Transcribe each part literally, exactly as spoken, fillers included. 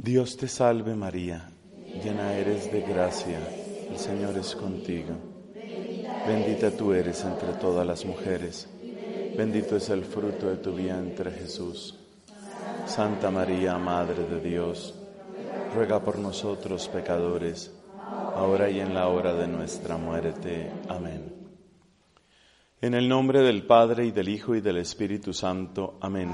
Dios te salve María, llena eres de gracia, el Señor es contigo. Bendita tú eres entre todas las mujeres, bendito es el fruto de tu vientre Jesús. Santa María, Madre de Dios, ruega por nosotros pecadores, ahora y en la hora de nuestra muerte. Amén. En el nombre del Padre, y del Hijo, y del Espíritu Santo. Amén.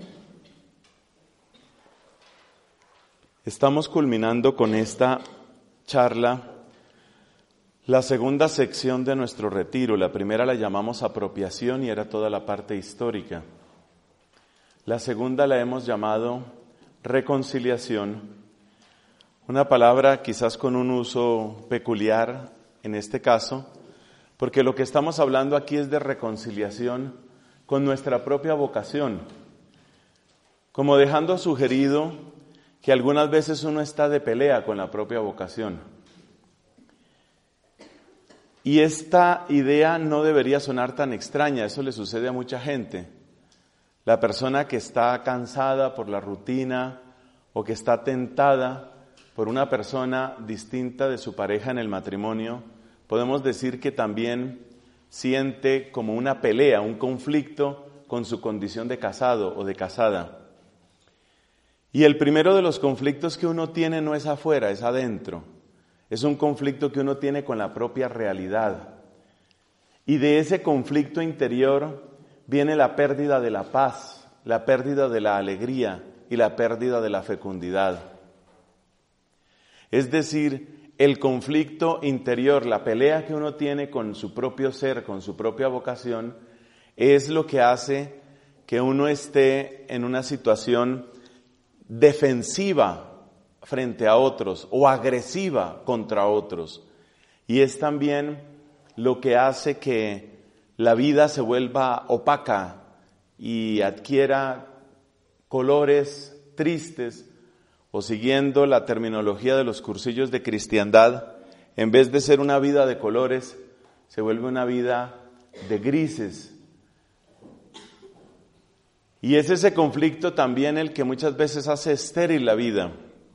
Estamos culminando con esta charla la segunda sección de nuestro retiro. La primera la llamamos apropiación y era toda la parte histórica. La segunda la hemos llamado reconciliación, una palabra quizás con un uso peculiar en este caso, porque lo que estamos hablando aquí es de reconciliación con nuestra propia vocación, como dejando sugerido que algunas veces uno está de pelea con la propia vocación. Y esta idea no debería sonar tan extraña, eso le sucede a mucha gente. La persona que está cansada por la rutina o que está tentada por una persona distinta de su pareja en el matrimonio, podemos decir que también siente como una pelea, un conflicto con su condición de casado o de casada. Y el primero de los conflictos que uno tiene no es afuera, es adentro. Es un conflicto que uno tiene con la propia realidad. Y de ese conflicto interior viene la pérdida de la paz, la pérdida de la alegría y la pérdida de la fecundidad. Es decir, el conflicto interior, la pelea que uno tiene con su propio ser, con su propia vocación, es lo que hace que uno esté en una situación defensiva frente a otros o agresiva contra otros. Y es también lo que hace que la vida se vuelva opaca y adquiera colores tristes, o siguiendo la terminología de los cursillos de cristiandad, en vez de ser una vida de colores, se vuelve una vida de grises. Y es ese conflicto también el que muchas veces hace estéril la vida.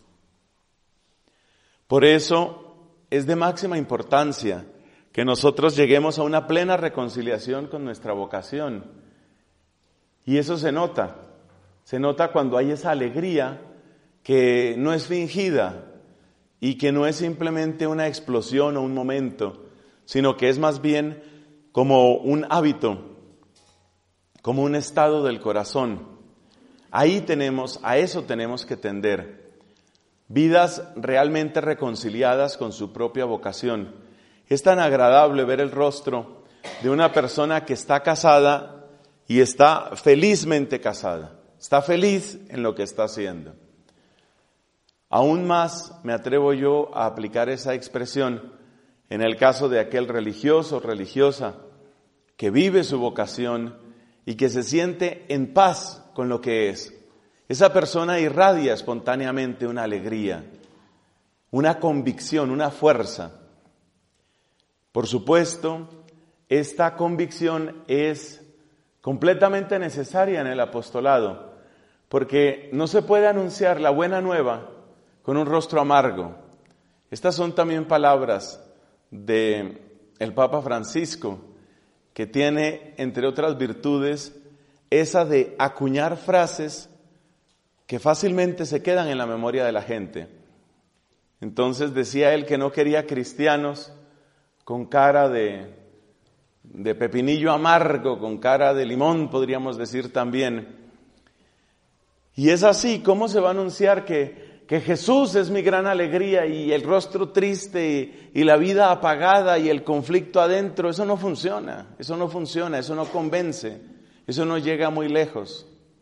Por eso es de máxima importancia que nosotros lleguemos a una plena reconciliación con nuestra vocación. Y eso se nota, se nota cuando hay esa alegría que no es fingida y que no es simplemente una explosión o un momento, sino que es más bien como un hábito, como un estado del corazón. Ahí tenemos, a eso tenemos que tender. Vidas realmente reconciliadas con su propia vocación. Es tan agradable ver el rostro de una persona que está casada y está felizmente casada. Está feliz en lo que está haciendo. Aún más me atrevo yo a aplicar esa expresión en el caso de aquel religioso o religiosa que vive su vocación y que se siente en paz con lo que es. Esa persona irradia espontáneamente una alegría, una convicción, una fuerza. Por supuesto, esta convicción es completamente necesaria en el apostolado, porque no se puede anunciar la buena nueva con un rostro amargo. Estas son también palabras de el Papa Francisco, que tiene, entre otras virtudes, esa de acuñar frases que fácilmente se quedan en la memoria de la gente. Entonces decía él que no quería cristianos con cara de, de pepinillo amargo, con cara de limón, podríamos decir también. Y es así, ¿cómo se va a anunciar que, que Jesús es mi gran alegría y el rostro triste y, y la vida apagada y el conflicto adentro? Eso no funciona, eso no funciona, eso no convence, eso no llega muy lejos.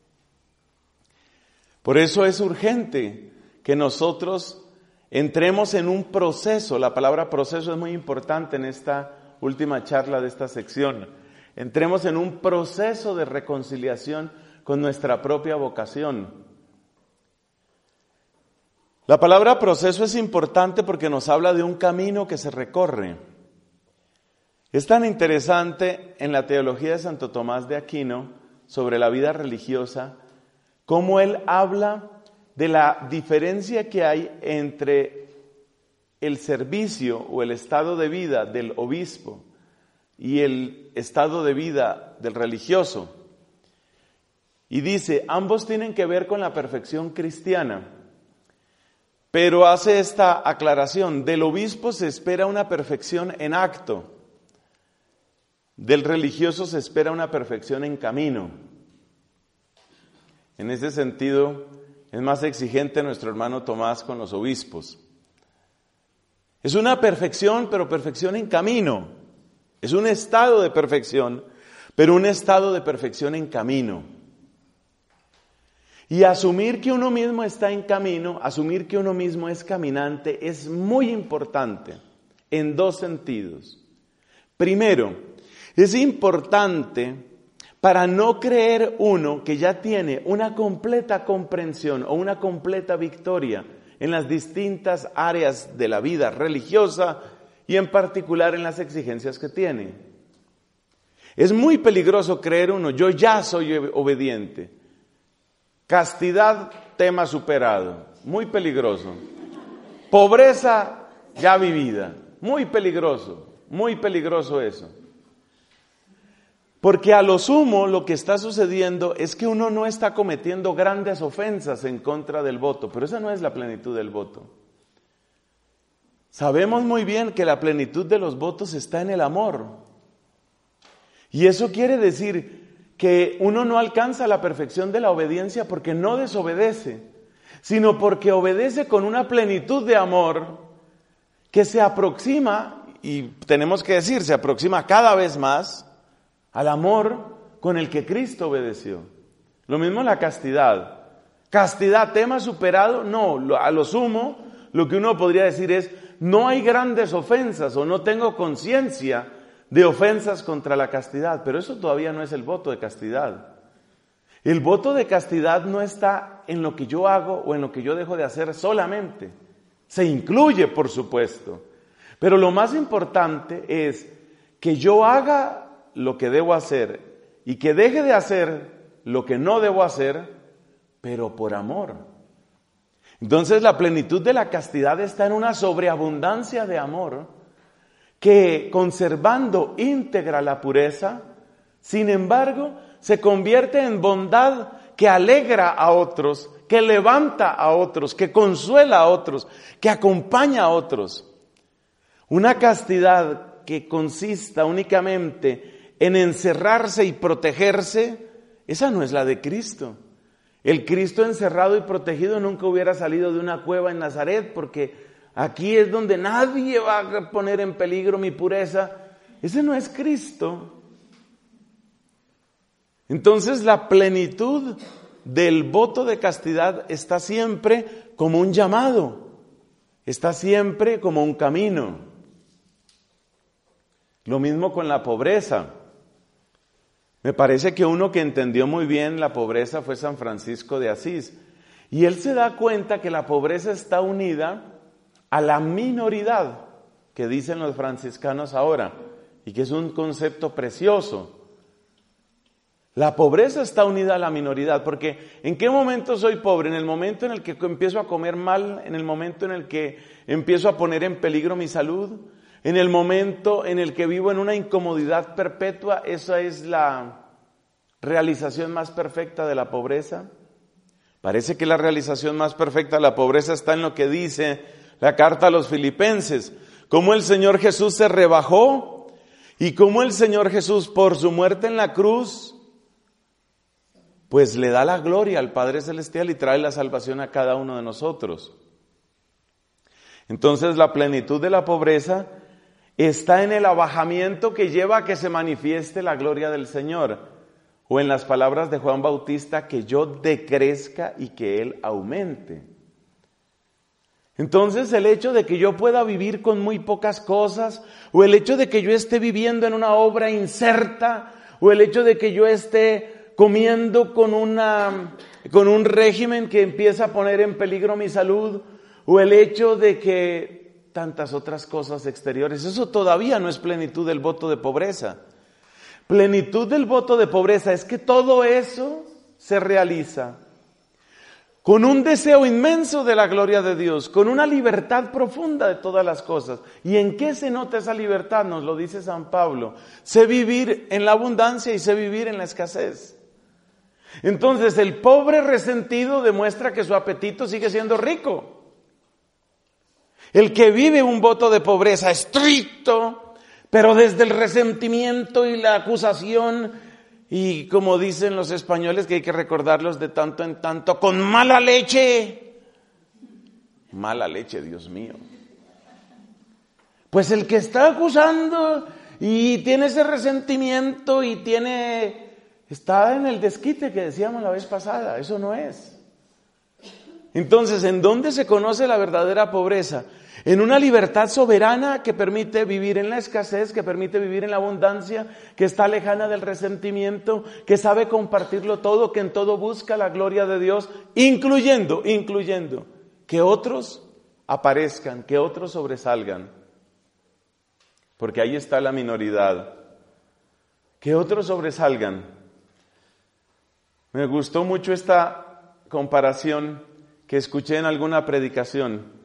Por eso es urgente que nosotros entremos en un proceso. La palabra proceso es muy importante en esta última charla de esta sección. Entremos en un proceso de reconciliación con nuestra propia vocación. La palabra proceso es importante porque nos habla de un camino que se recorre. Es tan interesante en la teología de Santo Tomás de Aquino sobre la vida religiosa, cómo él habla de la diferencia que hay entre el servicio o el estado de vida del obispo y el estado de vida del religioso. Y dice, ambos tienen que ver con la perfección cristiana, pero hace esta aclaración: del obispo se espera una perfección en acto, del religioso se espera una perfección en camino. En ese sentido, es más exigente nuestro hermano Tomás con los obispos. Es una perfección, pero perfección en camino. Es un estado de perfección, pero un estado de perfección en camino. Y asumir que uno mismo está en camino, asumir que uno mismo es caminante, es muy importante en dos sentidos. Primero, es importante para no creer uno que ya tiene una completa comprensión o una completa victoria en las distintas áreas de la vida religiosa y en particular en las exigencias que tiene. Es muy peligroso creer uno, yo ya soy obediente. Castidad, tema superado, muy peligroso. Pobreza, ya vivida, muy peligroso, muy peligroso eso. Porque a lo sumo lo que está sucediendo es que uno no está cometiendo grandes ofensas en contra del voto, pero esa no es la plenitud del voto. Sabemos muy bien que la plenitud de los votos está en el amor. Y eso quiere decir que uno no alcanza la perfección de la obediencia porque no desobedece, sino porque obedece con una plenitud de amor que se aproxima, y tenemos que decir, se aproxima cada vez más al amor con el que Cristo obedeció. Lo mismo la castidad. ¿Castidad, tema superado? No, a lo sumo, lo que uno podría decir es, no hay grandes ofensas o no tengo conciencia de ofensas contra la castidad, pero eso todavía no es el voto de castidad. El voto de castidad no está en lo que yo hago o en lo que yo dejo de hacer solamente. Se incluye, por supuesto, pero lo más importante es que yo haga lo que debo hacer y que deje de hacer lo que no debo hacer, pero por amor. Entonces la plenitud de la castidad está en una sobreabundancia de amor que, conservando íntegra la pureza, sin embargo, se convierte en bondad que alegra a otros, que levanta a otros, que consuela a otros, que acompaña a otros. Una castidad que consista únicamente en encerrarse y protegerse, esa no es la de Cristo. El Cristo encerrado y protegido nunca hubiera salido de una cueva en Nazaret, porque aquí es donde nadie va a poner en peligro mi pureza. Ese no es Cristo. Entonces la plenitud del voto de castidad está siempre como un llamado, está siempre como un camino. Lo mismo con la pobreza. Me parece que uno que entendió muy bien la pobreza fue San Francisco de Asís. Y él se da cuenta que la pobreza está unida a la minoridad, que dicen los franciscanos ahora, y que es un concepto precioso. La pobreza está unida a la minoridad, porque ¿en qué momento soy pobre? En el momento en el que empiezo a comer mal, en el momento en el que empiezo a poner en peligro mi salud, en el momento en el que vivo en una incomodidad perpetua. Esa es la realización más perfecta de la pobreza. Parece que la realización más perfecta de la pobreza está en lo que dice la carta a los Filipenses, cómo el Señor Jesús se rebajó y cómo el Señor Jesús, por su muerte en la cruz, pues le da la gloria al Padre Celestial y trae la salvación a cada uno de nosotros. Entonces la plenitud de la pobreza está en el abajamiento que lleva a que se manifieste la gloria del Señor, o en las palabras de Juan Bautista, que yo decrezca y que Él aumente. Entonces el hecho de que yo pueda vivir con muy pocas cosas, o el hecho de que yo esté viviendo en una obra incerta, o el hecho de que yo esté comiendo con una, con un régimen que empieza a poner en peligro mi salud, o el hecho de que tantas otras cosas exteriores, eso todavía no es plenitud del voto de pobreza. Plenitud del voto de pobreza es que todo eso se realiza con un deseo inmenso de la gloria de Dios, con una libertad profunda de todas las cosas. ¿Y en qué se nota esa libertad? Nos lo dice San Pablo. Sé vivir en la abundancia y sé vivir en la escasez. Entonces el pobre resentido demuestra que su apetito sigue siendo rico. El que vive un voto de pobreza estricto, pero desde el resentimiento y la acusación, y como dicen los españoles, que hay que recordarlos de tanto en tanto, con mala leche. Mala leche, Dios mío. Pues el que está acusando y tiene ese resentimiento y tiene, está en el desquite que decíamos la vez pasada, eso no es. Entonces, ¿en dónde se conoce la verdadera pobreza? En una libertad soberana que permite vivir en la escasez, que permite vivir en la abundancia, que está lejana del resentimiento, que sabe compartirlo todo, que en todo busca la gloria de Dios, incluyendo, incluyendo, que otros aparezcan, que otros sobresalgan. Porque ahí está la minoridad. Que otros sobresalgan. Me gustó mucho esta comparación que escuché en alguna predicación.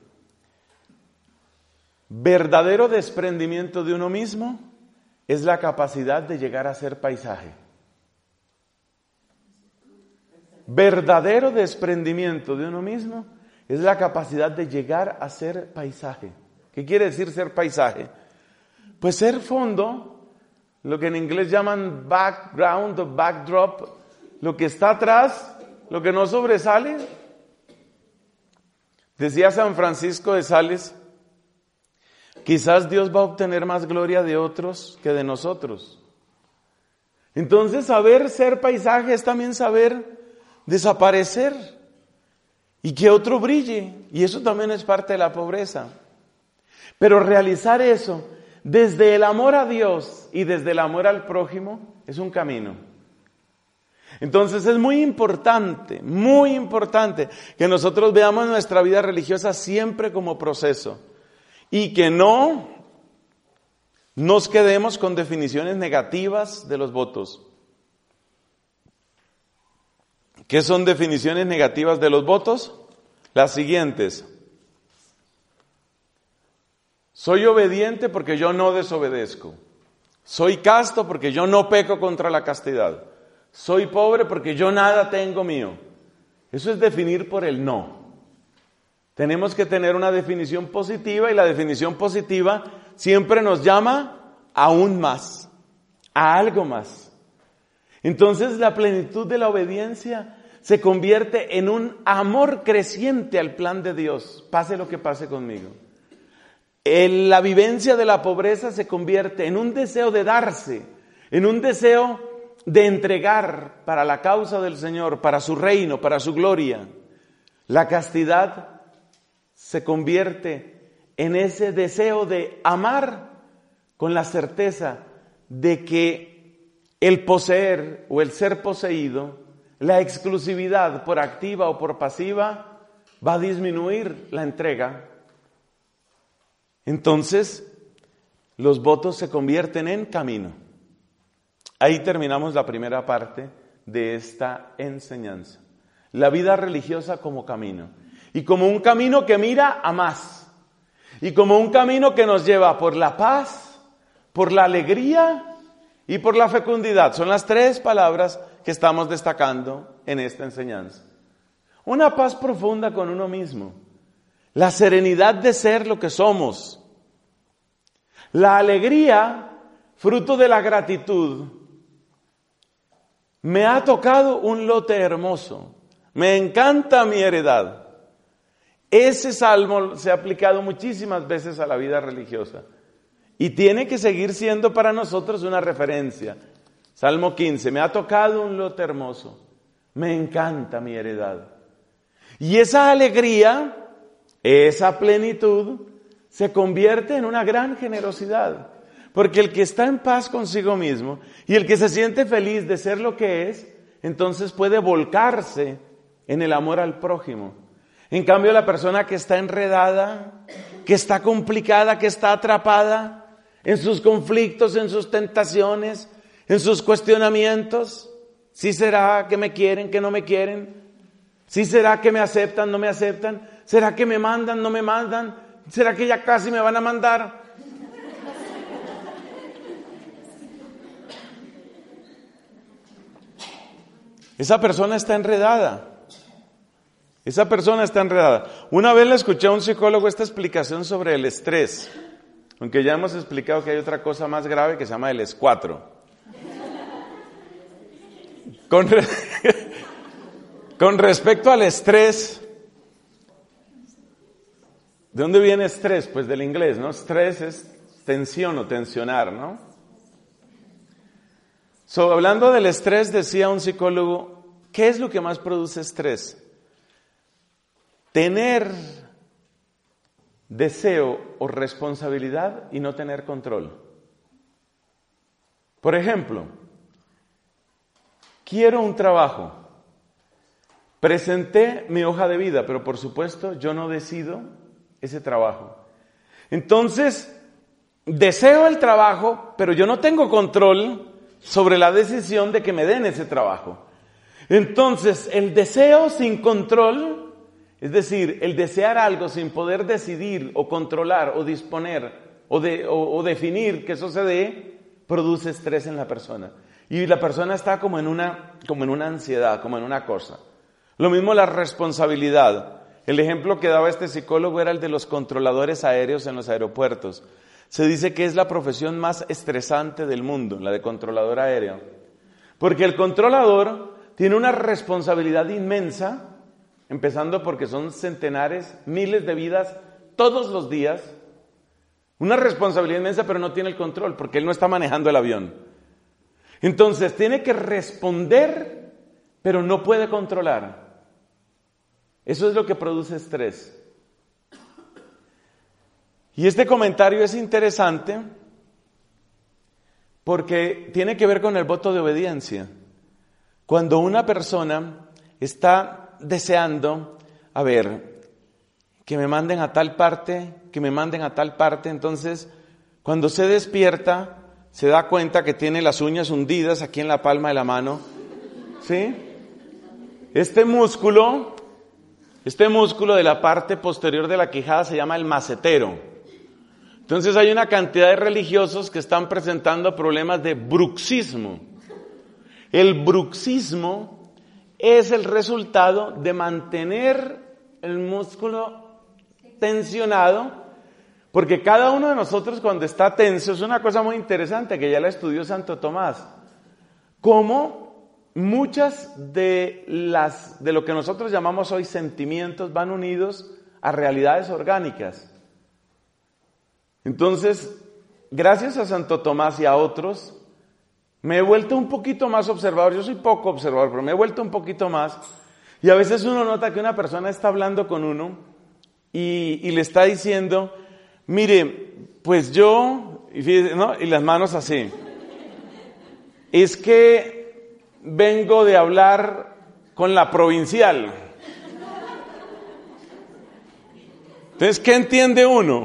Verdadero desprendimiento de uno mismo es la capacidad de llegar a ser paisaje. Verdadero desprendimiento de uno mismo es la capacidad de llegar a ser paisaje. ¿Qué quiere decir ser paisaje? Pues ser fondo, lo que en inglés llaman background o backdrop, lo que está atrás, lo que no sobresale. Decía San Francisco de Sales, quizás Dios va a obtener más gloria de otros que de nosotros. Entonces, saber ser paisaje es también saber desaparecer y que otro brille. Y eso también es parte de la pobreza. Pero realizar eso desde el amor a Dios y desde el amor al prójimo es un camino. Entonces es muy importante, muy importante que nosotros veamos nuestra vida religiosa siempre como proceso. Y que no nos quedemos con definiciones negativas de los votos. ¿Qué son definiciones negativas de los votos? Las siguientes. Soy obediente porque yo no desobedezco. Soy casto porque yo no peco contra la castidad. Soy pobre porque yo nada tengo mío. Eso es definir por el no. Tenemos que tener una definición positiva y la definición positiva siempre nos llama a aún más, a algo más. Entonces la plenitud de la obediencia se convierte en un amor creciente al plan de Dios, pase lo que pase conmigo. El, la vivencia de la pobreza se convierte en un deseo de darse, en un deseo de entregar para la causa del Señor, para su reino, para su gloria. La castidad se convierte en ese deseo de amar con la certeza de que el poseer o el ser poseído, la exclusividad por activa o por pasiva, va a disminuir la entrega. Entonces, los votos se convierten en camino. Ahí terminamos la primera parte de esta enseñanza. La vida religiosa como camino. Y como un camino que mira a más. Y como un camino que nos lleva por la paz, por la alegría y por la fecundidad. Son las tres palabras que estamos destacando en esta enseñanza. Una paz profunda con uno mismo. La serenidad de ser lo que somos. La alegría, fruto de la gratitud. Me ha tocado un lote hermoso. Me encanta mi heredad. Ese salmo se ha aplicado muchísimas veces a la vida religiosa y tiene que seguir siendo para nosotros una referencia. Salmo quince, me ha tocado un lote hermoso, me encanta mi heredad. Y esa alegría, esa plenitud, se convierte en una gran generosidad. Porque el que está en paz consigo mismo y el que se siente feliz de ser lo que es, entonces puede volcarse en el amor al prójimo. En cambio, la persona que está enredada, que está complicada, que está atrapada en sus conflictos, en sus tentaciones, en sus cuestionamientos, ¿sí será que me quieren, que no me quieren? ¿Sí será que me aceptan, no me aceptan? ¿Será que me mandan, no me mandan? ¿Será que ya casi me van a mandar? Esa persona está enredada. Esa persona está enredada. Una vez le escuché a un psicólogo esta explicación sobre el estrés, aunque ya hemos explicado que hay otra cosa más grave que se llama el escuatro. Con, re... Con respecto al estrés, ¿de dónde viene estrés? Pues del inglés, ¿no? Estrés es tensión o tensionar, ¿no? So, hablando del estrés, decía un psicólogo, ¿qué es lo que más produce estrés? Tener deseo o responsabilidad y no tener control. Por ejemplo, quiero un trabajo. Presenté mi hoja de vida, pero por supuesto yo no decido ese trabajo. Entonces, deseo el trabajo, pero yo no tengo control sobre la decisión de que me den ese trabajo. Entonces, el deseo sin control, es decir, el desear algo sin poder decidir o controlar o disponer o, de, o, o definir que eso se dé, produce estrés en la persona. Y la persona está como en una, como en una ansiedad, como en una cosa. Lo mismo la responsabilidad. El ejemplo que daba este psicólogo era el de los controladores aéreos en los aeropuertos. Se dice que es la profesión más estresante del mundo, la de controlador aéreo. Porque el controlador tiene una responsabilidad inmensa, empezando porque son centenares, miles de vidas todos los días. Una responsabilidad inmensa, pero no tiene el control, porque él no está manejando el avión. Entonces, tiene que responder, pero no puede controlar. Eso es lo que produce estrés. Y este comentario es interesante porque tiene que ver con el voto de obediencia. Cuando una persona está deseando, a ver, que me manden a tal parte, que me manden a tal parte, entonces cuando se despierta se da cuenta que tiene las uñas hundidas aquí en la palma de la mano, ¿sí? Este músculo, este músculo de la parte posterior de la quijada se llama el macetero. Entonces hay una cantidad de religiosos que están presentando problemas de bruxismo. El bruxismo es el resultado de mantener el músculo tensionado, porque cada uno de nosotros cuando está tenso, es una cosa muy interesante que ya la estudió Santo Tomás, cómo muchas de las de lo que nosotros llamamos hoy sentimientos van unidos a realidades orgánicas. Entonces, gracias a Santo Tomás y a otros, me he vuelto un poquito más observador. Yo soy poco observador, pero me he vuelto un poquito más. Y a veces uno nota que una persona está hablando con uno y, y le está diciendo, mire, pues yo, y, fíjese, ¿no? Y las manos así. Es que vengo de hablar con la provincial. Entonces, ¿qué entiende uno?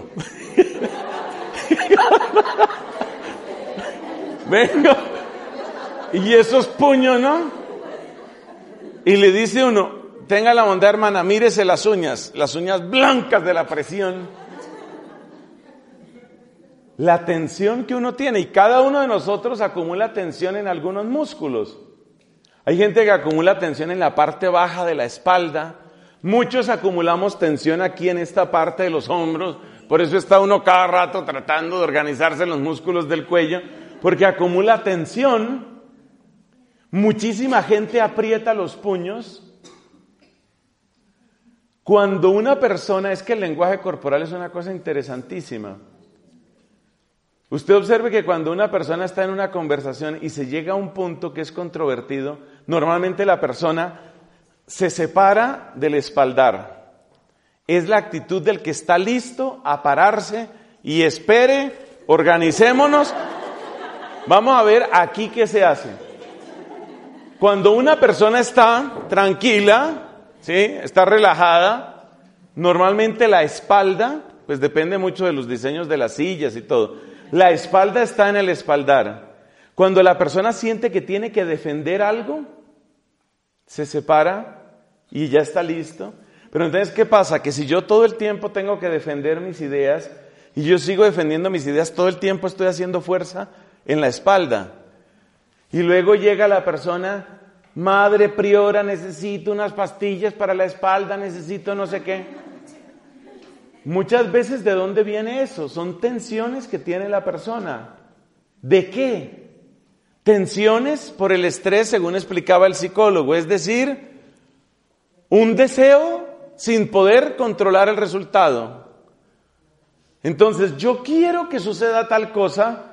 Vengo y esos puños, ¿no? Y le dice uno, tenga la bondad, hermana, mírese las uñas, las uñas blancas de la presión. La tensión que uno tiene, y cada uno de nosotros acumula tensión en algunos músculos. Hay gente que acumula tensión en la parte baja de la espalda. Muchos acumulamos tensión aquí en esta parte de los hombros. Por eso está uno cada rato tratando de organizarse los músculos del cuello, porque acumula tensión. Muchísima gente aprieta los puños. Cuando una persona, es que el lenguaje corporal es una cosa interesantísima. Usted observe que cuando una persona está en una conversación y se llega a un punto que es controvertido, normalmente la persona se separa del espaldar. Es la actitud del que está listo a pararse y espere, organicémonos. Vamos a ver aquí qué se hace. Cuando una persona está tranquila, ¿sí? Está relajada, normalmente la espalda, pues depende mucho de los diseños de las sillas y todo, la espalda está en el espaldar. Cuando la persona siente que tiene que defender algo, se separa y ya está listo. Pero entonces, ¿qué pasa? Que si yo todo el tiempo tengo que defender mis ideas y yo sigo defendiendo mis ideas, todo el tiempo estoy haciendo fuerza en la espalda. Y luego llega la persona, madre priora, necesito unas pastillas para la espalda, necesito no sé qué. Muchas veces, ¿de dónde viene eso? Son tensiones que tiene la persona. ¿De qué? Tensiones por el estrés, según explicaba el psicólogo, es decir, un deseo sin poder controlar el resultado. Entonces, yo quiero que suceda tal cosa,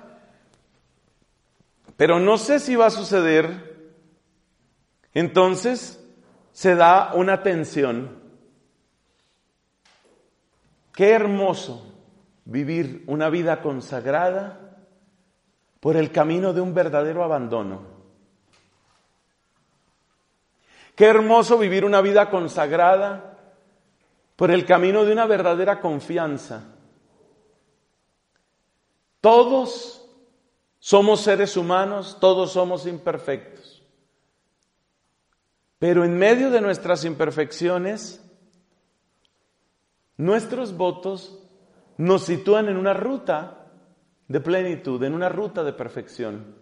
pero no sé si va a suceder. Entonces, se da una tensión. Qué hermoso vivir una vida consagrada por el camino de un verdadero abandono. Qué hermoso vivir una vida consagrada por el camino de una verdadera confianza. Todos somos seres humanos, todos somos imperfectos. Pero en medio de nuestras imperfecciones, nuestros votos nos sitúan en una ruta de plenitud, en una ruta de perfección.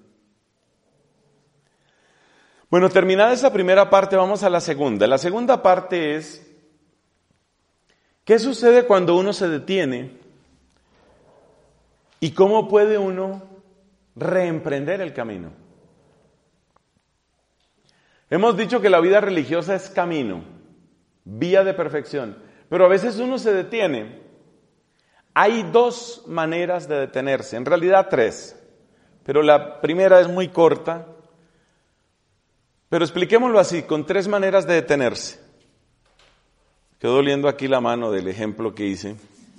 Bueno, terminada esa primera parte, vamos a la segunda. La segunda parte es, ¿qué sucede cuando uno se detiene? ¿Y cómo puede uno reemprender el camino? Hemos dicho que la vida religiosa es camino, vía de perfección, pero a veces uno se detiene. Hay dos maneras de detenerse, en realidad tres, pero la primera es muy corta. Pero expliquémoslo así, con tres maneras de detenerse. Quedó doliendo aquí la mano del ejemplo que hice.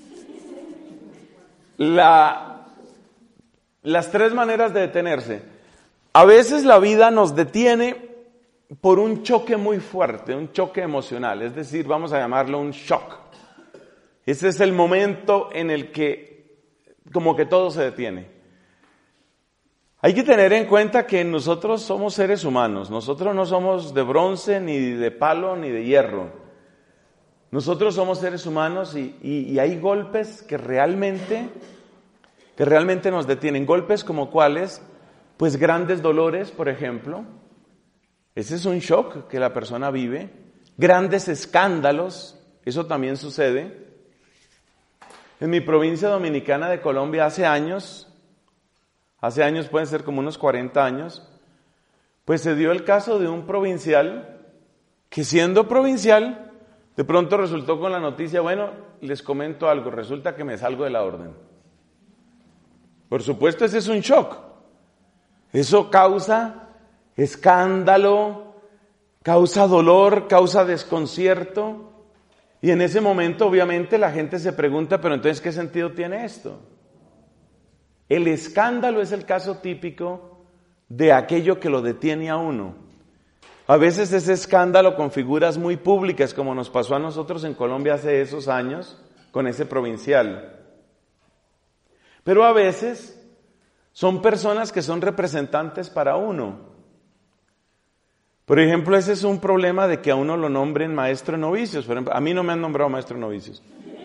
La, las tres maneras de detenerse. A veces la vida nos detiene por un choque muy fuerte, un choque emocional, es decir, vamos a llamarlo un shock. Ese es el momento en el que como que todo se detiene. Hay que tener en cuenta que nosotros somos seres humanos, nosotros no somos de bronce, ni de palo, ni de hierro. Nosotros somos seres humanos y, y, y hay golpes que realmente, que realmente nos detienen. Golpes como cuáles, pues grandes dolores, por ejemplo. Ese es un shock que la persona vive. Grandes escándalos, eso también sucede. En mi provincia dominicana de Colombia hace años, hace años pueden ser como unos cuarenta años, pues se dio el caso de un provincial que siendo provincial, de pronto resultó con la noticia, bueno, les comento algo, resulta que me salgo de la orden. Por supuesto, ese es un shock. Eso causa escándalo, causa dolor, causa desconcierto. Y en ese momento, obviamente, la gente se pregunta, pero entonces, ¿qué sentido tiene esto? El escándalo es el caso típico de aquello que lo detiene a uno. A veces ese escándalo con figuras muy públicas, como nos pasó a nosotros en Colombia hace esos años, con ese provincial. Pero a veces son personas que son representantes para uno. Por ejemplo, ese es un problema de que a uno lo nombren maestro de novicios. Por ejemplo, a mí no me han nombrado maestro de novicios.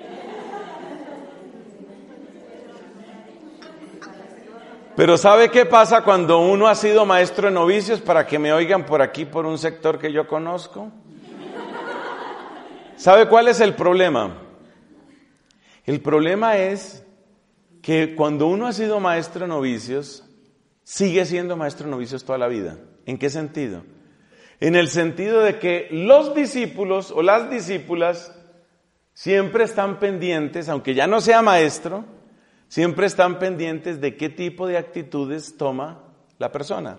Pero ¿sabe qué pasa cuando uno ha sido maestro de novicios? Para que me oigan por aquí, por un sector que yo conozco. ¿Sabe cuál es el problema? El problema es que cuando uno ha sido maestro de novicios, sigue siendo maestro de novicios toda la vida. ¿En qué sentido? En el sentido de que los discípulos o las discípulas siempre están pendientes, aunque ya no sea maestro, siempre están pendientes de qué tipo de actitudes toma la persona.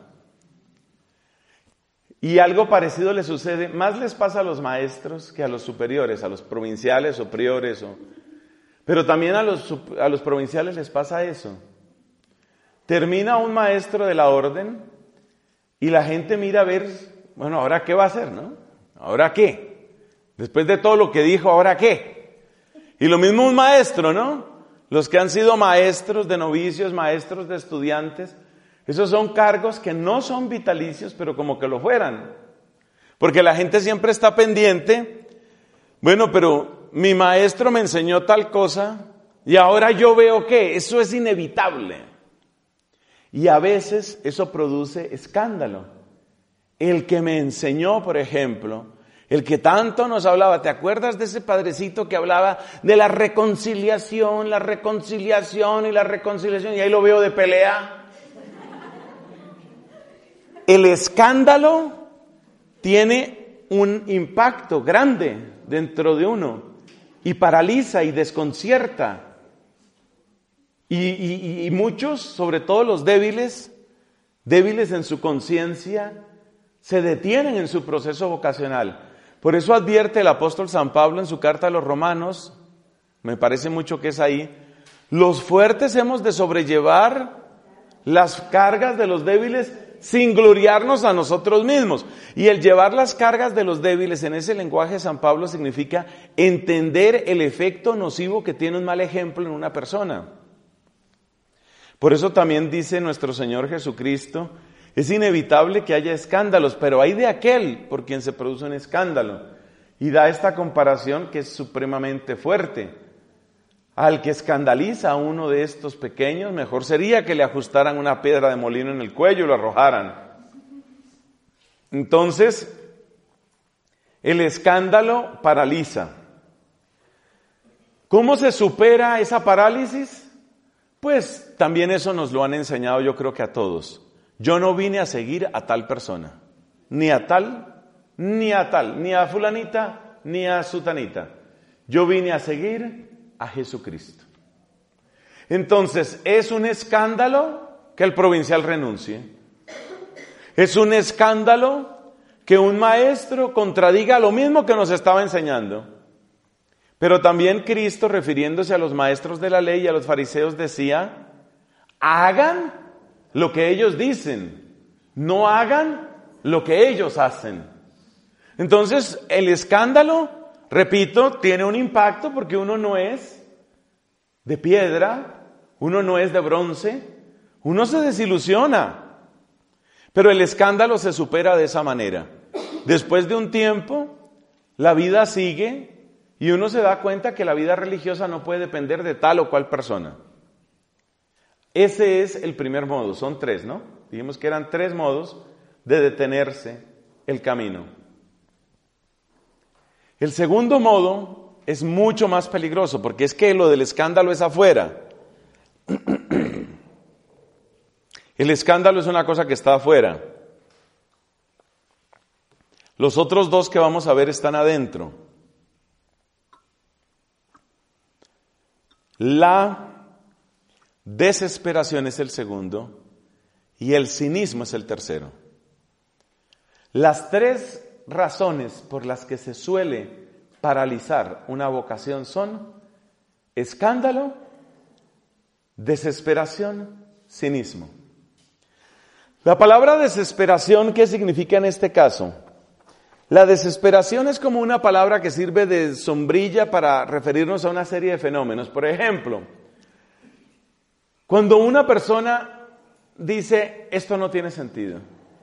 Y algo parecido le sucede, más les pasa a los maestros que a los superiores, a los provinciales o priores, o, pero también a los, a los provinciales les pasa eso. Termina un maestro de la orden y la gente mira a ver, bueno, ¿ahora qué va a hacer, no? ¿Ahora qué? Después de todo lo que dijo, ¿ahora qué? Y lo mismo un maestro, ¿no? Los que han sido maestros de novicios, maestros de estudiantes, esos son cargos que no son vitalicios, pero como que lo fueran. Porque la gente siempre está pendiente, bueno, pero mi maestro me enseñó tal cosa y ahora yo veo que eso es inevitable. Y a veces eso produce escándalo. El que me enseñó, por ejemplo, el que tanto nos hablaba, ¿te acuerdas de ese padrecito que hablaba de la reconciliación, la reconciliación y la reconciliación? Y ahí lo veo de pelea. El escándalo tiene un impacto grande dentro de uno y paraliza y desconcierta. Y, y, y muchos, sobre todo los débiles, débiles en su conciencia, se detienen en su proceso vocacional. Por eso advierte el apóstol San Pablo en su carta a los Romanos, me parece mucho que es ahí, los fuertes hemos de sobrellevar las cargas de los débiles sin gloriarnos a nosotros mismos. Y el llevar las cargas de los débiles en ese lenguaje de San Pablo significa entender el efecto nocivo que tiene un mal ejemplo en una persona. Por eso también dice nuestro Señor Jesucristo, es inevitable que haya escándalos, pero hay de aquel por quien se produce un escándalo. Y da esta comparación que es supremamente fuerte. Al que escandaliza a uno de estos pequeños, mejor sería que le ajustaran una piedra de molino en el cuello y lo arrojaran. Entonces, el escándalo paraliza. ¿Cómo se supera esa parálisis? Pues también eso nos lo han enseñado, yo creo que a todos. Yo no vine a seguir a tal persona, ni a tal, ni a tal, ni a fulanita, ni a sutanita. Yo vine a seguir a Jesucristo. Entonces, es un escándalo que el provincial renuncie. Es un escándalo que un maestro contradiga lo mismo que nos estaba enseñando. Pero también Cristo, refiriéndose a los maestros de la ley y a los fariseos, decía, hagan lo que ellos dicen, no hagan lo que ellos hacen. Entonces, el escándalo, repito, tiene un impacto porque uno no es de piedra, uno no es de bronce, uno se desilusiona. Pero el escándalo se supera de esa manera. Después de un tiempo, la vida sigue y uno se da cuenta que la vida religiosa no puede depender de tal o cual persona. Ese es el primer modo, son tres, ¿no? Dijimos que eran tres modos de detenerse el camino. El segundo modo es mucho más peligroso, porque es que lo del escándalo es afuera. El escándalo es una cosa que está afuera. Los otros dos que vamos a ver están adentro. La desesperación es el segundo y el cinismo es el tercero. Las tres razones por las que se suele paralizar una vocación son escándalo, desesperación, cinismo. La palabra desesperación, ¿qué significa en este caso? La desesperación es como una palabra que sirve de sombrilla para referirnos a una serie de fenómenos. Por ejemplo, cuando una persona dice, esto no tiene sentido,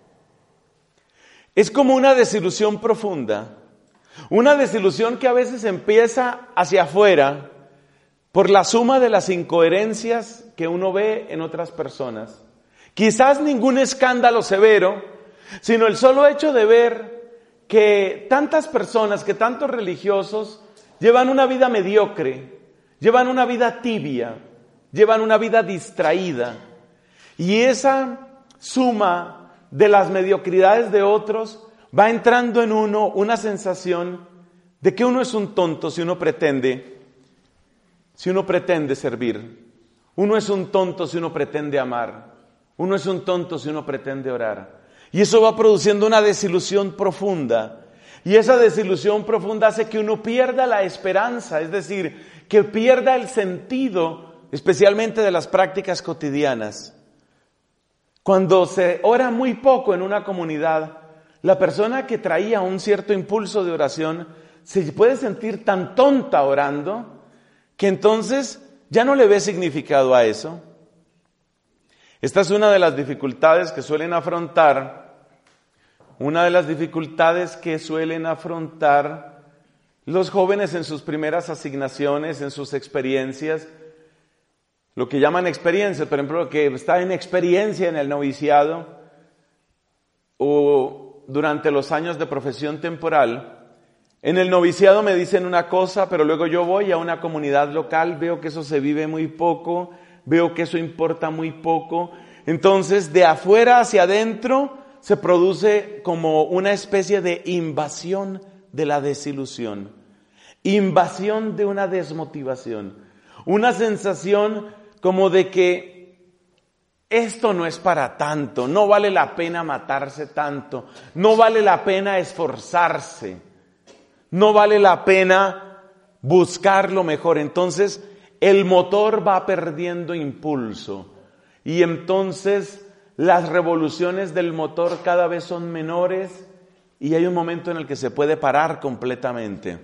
es como una desilusión profunda, una desilusión que a veces empieza hacia afuera por la suma de las incoherencias que uno ve en otras personas. Quizás ningún escándalo severo, sino el solo hecho de ver que tantas personas, que tantos religiosos llevan una vida mediocre, llevan una vida tibia, llevan una vida distraída. Y esa suma de las mediocridades de otros va entrando en uno una sensación de que uno es un tonto si uno pretende, si uno pretende servir. Uno es un tonto si uno pretende amar. Uno es un tonto si uno pretende orar. Y eso va produciendo una desilusión profunda. Y esa desilusión profunda hace que uno pierda la esperanza, es decir, que pierda el sentido, especialmente de las prácticas cotidianas. Cuando se ora muy poco en una comunidad, la persona que traía un cierto impulso de oración se puede sentir tan tonta orando que entonces ya no le ve significado a eso. Esta es una de las dificultades que suelen afrontar una de las dificultades que suelen afrontar los jóvenes en sus primeras asignaciones, en sus experiencias, lo que llaman experiencias, por ejemplo, que está en experiencia en el noviciado o durante los años de profesión temporal. En el noviciado me dicen una cosa, pero luego yo voy a una comunidad local, veo que eso se vive muy poco, veo que eso importa muy poco. Entonces, de afuera hacia adentro se produce como una especie de invasión de la desilusión, invasión de una desmotivación, una sensación como de que esto no es para tanto, no vale la pena matarse tanto, no vale la pena esforzarse, no vale la pena buscar lo mejor. Entonces el motor va perdiendo impulso y entonces las revoluciones del motor cada vez son menores y hay un momento en el que se puede parar completamente.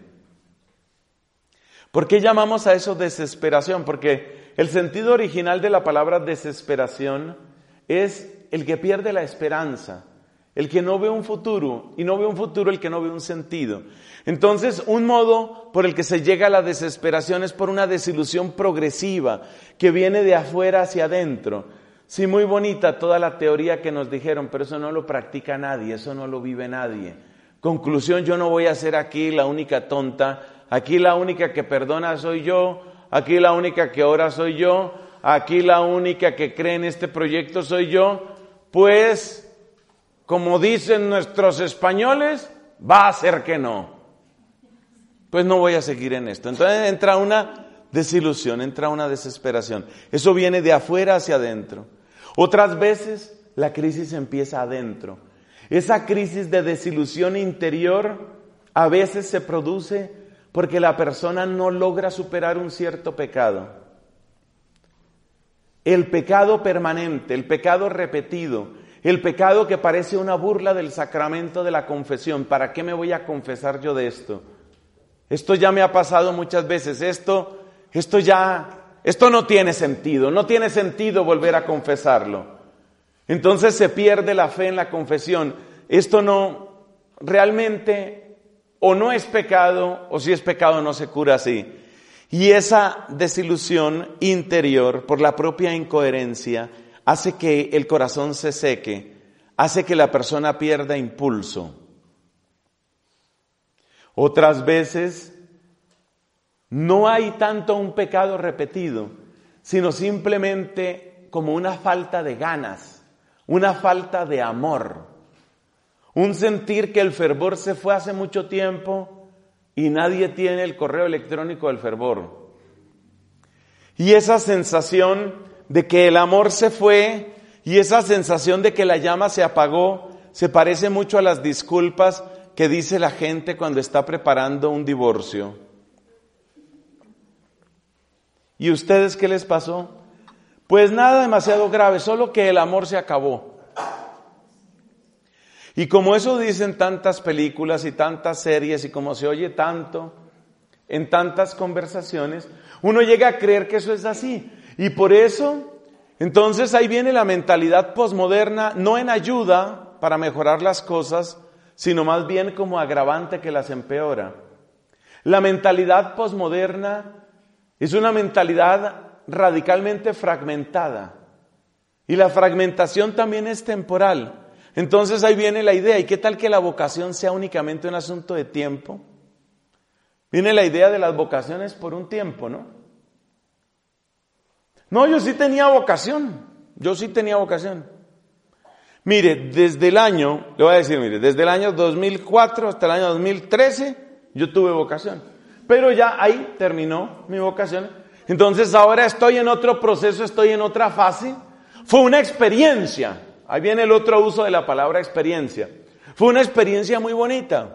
¿Por qué llamamos a eso desesperación? Porque el sentido original de la palabra desesperación es el que pierde la esperanza, el que no ve un futuro, y no ve un futuro el que no ve un sentido. Entonces, un modo por el que se llega a la desesperación es por una desilusión progresiva que viene de afuera hacia adentro. Sí, muy bonita toda la teoría que nos dijeron, pero eso no lo practica nadie, eso no lo vive nadie. Conclusión, yo no voy a ser aquí la única tonta, aquí la única que perdona soy yo, aquí la única que ora soy yo, aquí la única que cree en este proyecto soy yo. Pues, como dicen nuestros españoles, va a ser que no. Pues no voy a seguir en esto. Entonces entra una desilusión, entra una desesperación. Eso viene de afuera hacia adentro. Otras veces la crisis empieza adentro. Esa crisis de desilusión interior a veces se produce porque la persona no logra superar un cierto pecado. El pecado permanente, el pecado repetido, el pecado que parece una burla del sacramento de la confesión. ¿Para qué me voy a confesar yo de esto? Esto ya me ha pasado muchas veces. Esto, esto ya, esto no tiene sentido. No tiene sentido volver a confesarlo. Entonces se pierde la fe en la confesión. Esto no, realmente, o no es pecado, o si es pecado no se cura así. Y esa desilusión interior, por la propia incoherencia, hace que el corazón se seque, hace que la persona pierda impulso. Otras veces no hay tanto un pecado repetido, sino simplemente como una falta de ganas, una falta de amor, un sentir que el fervor se fue hace mucho tiempo y nadie tiene el correo electrónico del fervor. Y esa sensación de que el amor se fue y esa sensación de que la llama se apagó se parece mucho a las disculpas que dice la gente cuando está preparando un divorcio. ¿Y ustedes qué les pasó? Pues nada demasiado grave, solo que el amor se acabó. Y como eso dicen tantas películas y tantas series y como se oye tanto en tantas conversaciones, uno llega a creer que eso es así. Y por eso, entonces ahí viene la mentalidad posmoderna, no en ayuda para mejorar las cosas, sino más bien como agravante que las empeora. La mentalidad posmoderna es una mentalidad radicalmente fragmentada. Y la fragmentación también es temporal. Entonces ahí viene la idea, ¿y qué tal que la vocación sea únicamente un asunto de tiempo? Viene la idea de las vocaciones por un tiempo, ¿no? No, yo sí tenía vocación, yo sí tenía vocación. Mire, desde el año, le voy a decir, mire, desde el año dos mil cuatro hasta el año dos mil trece, yo tuve vocación. Pero ya ahí terminó mi vocación. Entonces ahora estoy en otro proceso, estoy en otra fase. Fue una experiencia. Ahí viene el otro uso de la palabra experiencia. Fue una experiencia muy bonita.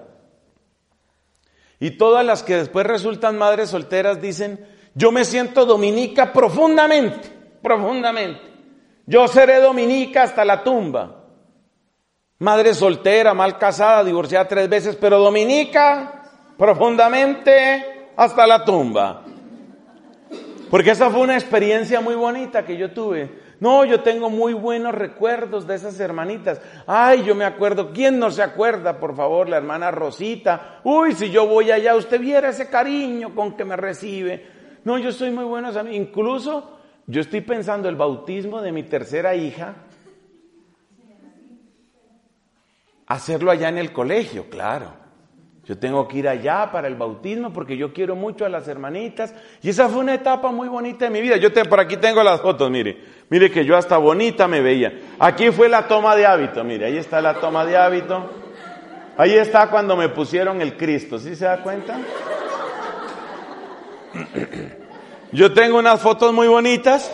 Y todas las que después resultan madres solteras dicen, yo me siento dominica profundamente, profundamente. Yo seré dominica hasta la tumba. Madre soltera, mal casada, divorciada tres veces, pero dominica profundamente hasta la tumba. Porque esa fue una experiencia muy bonita que yo tuve. No, yo tengo muy buenos recuerdos de esas hermanitas. Ay, yo me acuerdo. ¿Quién no se acuerda, por favor? La hermana Rosita. Uy, si yo voy allá, usted viera ese cariño con que me recibe. No, yo soy muy buenos amigos. Incluso yo estoy pensando el bautismo de mi tercera hija, hacerlo allá en el colegio, claro. Yo tengo que ir allá para el bautismo porque yo quiero mucho a las hermanitas. Y esa fue una etapa muy bonita de mi vida. Yo te, por aquí tengo las fotos, mire. Mire que yo hasta bonita me veía. Aquí fue la toma de hábito, mire. Ahí está la toma de hábito. Ahí está cuando me pusieron el Cristo. ¿Sí se da cuenta? Yo tengo unas fotos muy bonitas.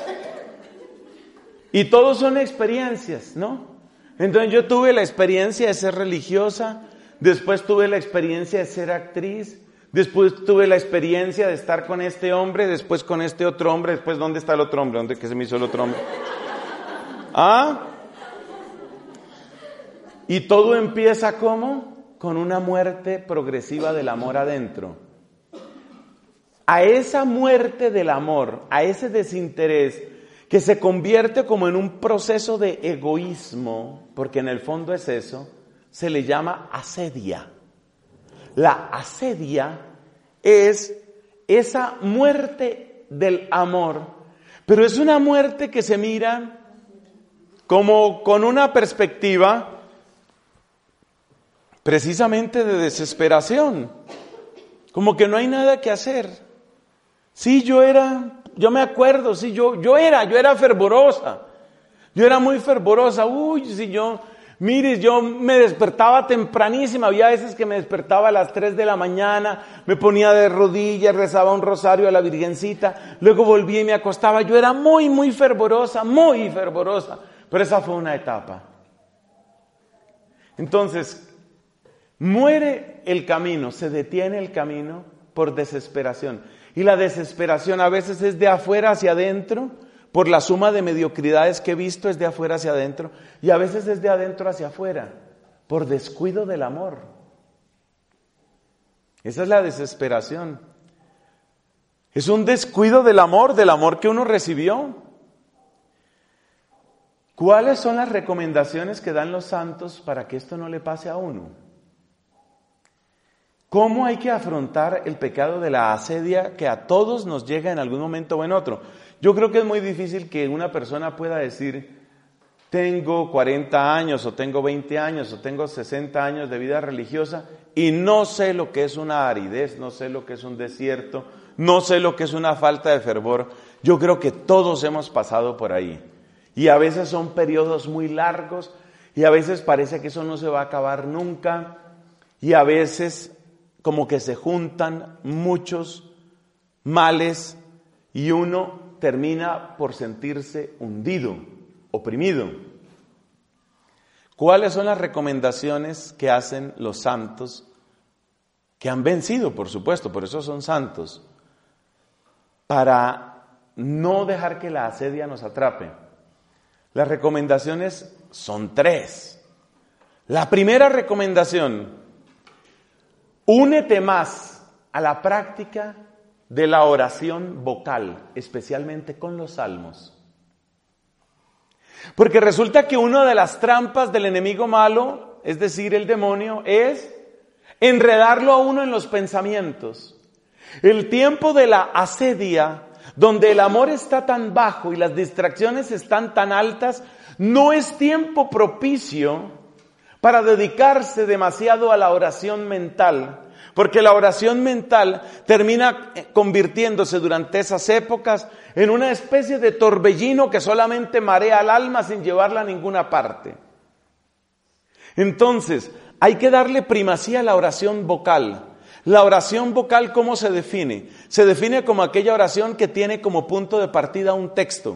Y todos son experiencias, ¿no? Entonces yo tuve la experiencia de ser religiosa. Después tuve la experiencia de ser actriz, después tuve la experiencia de estar con este hombre, después con este otro hombre, después ¿dónde está el otro hombre? ¿Dónde que se me hizo el otro hombre? ¿Ah? Y todo empieza ¿cómo? Con una muerte progresiva del amor adentro. A esa muerte del amor, a ese desinterés que se convierte como en un proceso de egoísmo, porque en el fondo es eso, se le llama asedia. La asedia es esa muerte del amor, pero es una muerte que se mira como con una perspectiva precisamente de desesperación, como que no hay nada que hacer. Sí, yo era, yo me acuerdo, sí, yo, yo era, yo era fervorosa, yo era muy fervorosa, uy, si yo... Mire, yo me despertaba tempranísima, había veces que me despertaba a las tres de la mañana, me ponía de rodillas, rezaba un rosario a la Virgencita, luego volvía y me acostaba. Yo era muy, muy fervorosa, muy fervorosa, pero esa fue una etapa. Entonces, muere el camino, se detiene el camino por desesperación. Y la desesperación a veces es de afuera hacia adentro, por la suma de mediocridades que he visto es de afuera hacia adentro, y a veces es de adentro hacia afuera, por descuido del amor. Esa es la desesperación. Es un descuido del amor, del amor que uno recibió. ¿Cuáles son las recomendaciones que dan los santos para que esto no le pase a uno? ¿Cómo hay que afrontar el pecado de la asedia que a todos nos llega en algún momento o en otro? Yo creo que es muy difícil que una persona pueda decir, tengo cuarenta años, o tengo veinte años, o tengo sesenta años de vida religiosa, y no sé lo que es una aridez, no sé lo que es un desierto, no sé lo que es una falta de fervor. Yo creo que todos hemos pasado por ahí. Y a veces son periodos muy largos, y a veces parece que eso no se va a acabar nunca, y a veces como que se juntan muchos males, y uno termina por sentirse hundido, oprimido. ¿Cuáles son las recomendaciones que hacen los santos, que han vencido, por supuesto, por eso son santos, para no dejar que la asedia nos atrape? Las recomendaciones son tres. La primera recomendación: únete más a la práctica de la oración vocal, especialmente con los salmos. Porque resulta que una de las trampas del enemigo malo, es decir, el demonio, es enredarlo a uno en los pensamientos. El tiempo de la asedia, donde el amor está tan bajo y las distracciones están tan altas, no es tiempo propicio para dedicarse demasiado a la oración mental, porque la oración mental termina convirtiéndose durante esas épocas en una especie de torbellino que solamente marea al alma sin llevarla a ninguna parte. Entonces, hay que darle primacía a la oración vocal. La oración vocal, ¿cómo se define? Se define como aquella oración que tiene como punto de partida un texto.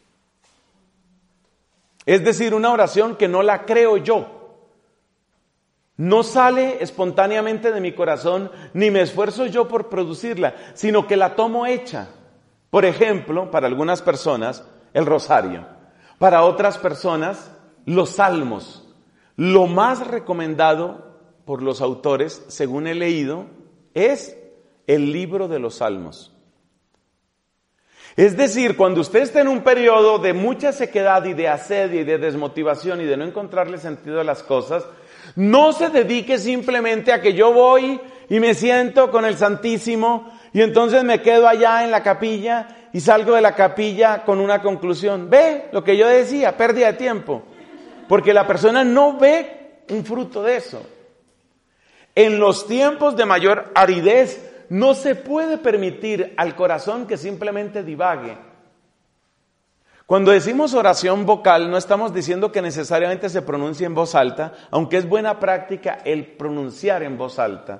Es decir, una oración que no la creo yo. No sale espontáneamente de mi corazón, ni me esfuerzo yo por producirla, sino que la tomo hecha. Por ejemplo, para algunas personas, el rosario. Para otras personas, los salmos. Lo más recomendado por los autores, según he leído, es el libro de los salmos. Es decir, cuando usted esté en un periodo de mucha sequedad y de asedio y de desmotivación y de no encontrarle sentido a las cosas, no se dedique simplemente a que yo voy y me siento con el Santísimo y entonces me quedo allá en la capilla y salgo de la capilla con una conclusión. Ve lo que yo decía, pérdida de tiempo. Porque la persona no ve un fruto de eso. En los tiempos de mayor aridez, no se puede permitir al corazón que simplemente divague. Cuando decimos oración vocal, no estamos diciendo que necesariamente se pronuncie en voz alta, aunque es buena práctica el pronunciar en voz alta.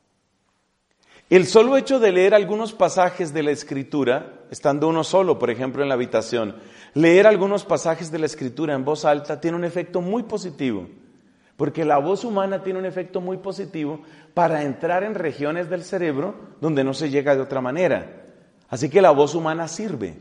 El solo hecho de leer algunos pasajes de la Escritura, estando uno solo, por ejemplo, en la habitación, leer algunos pasajes de la Escritura en voz alta tiene un efecto muy positivo. Porque la voz humana tiene un efecto muy positivo para entrar en regiones del cerebro donde no se llega de otra manera. Así que la voz humana sirve.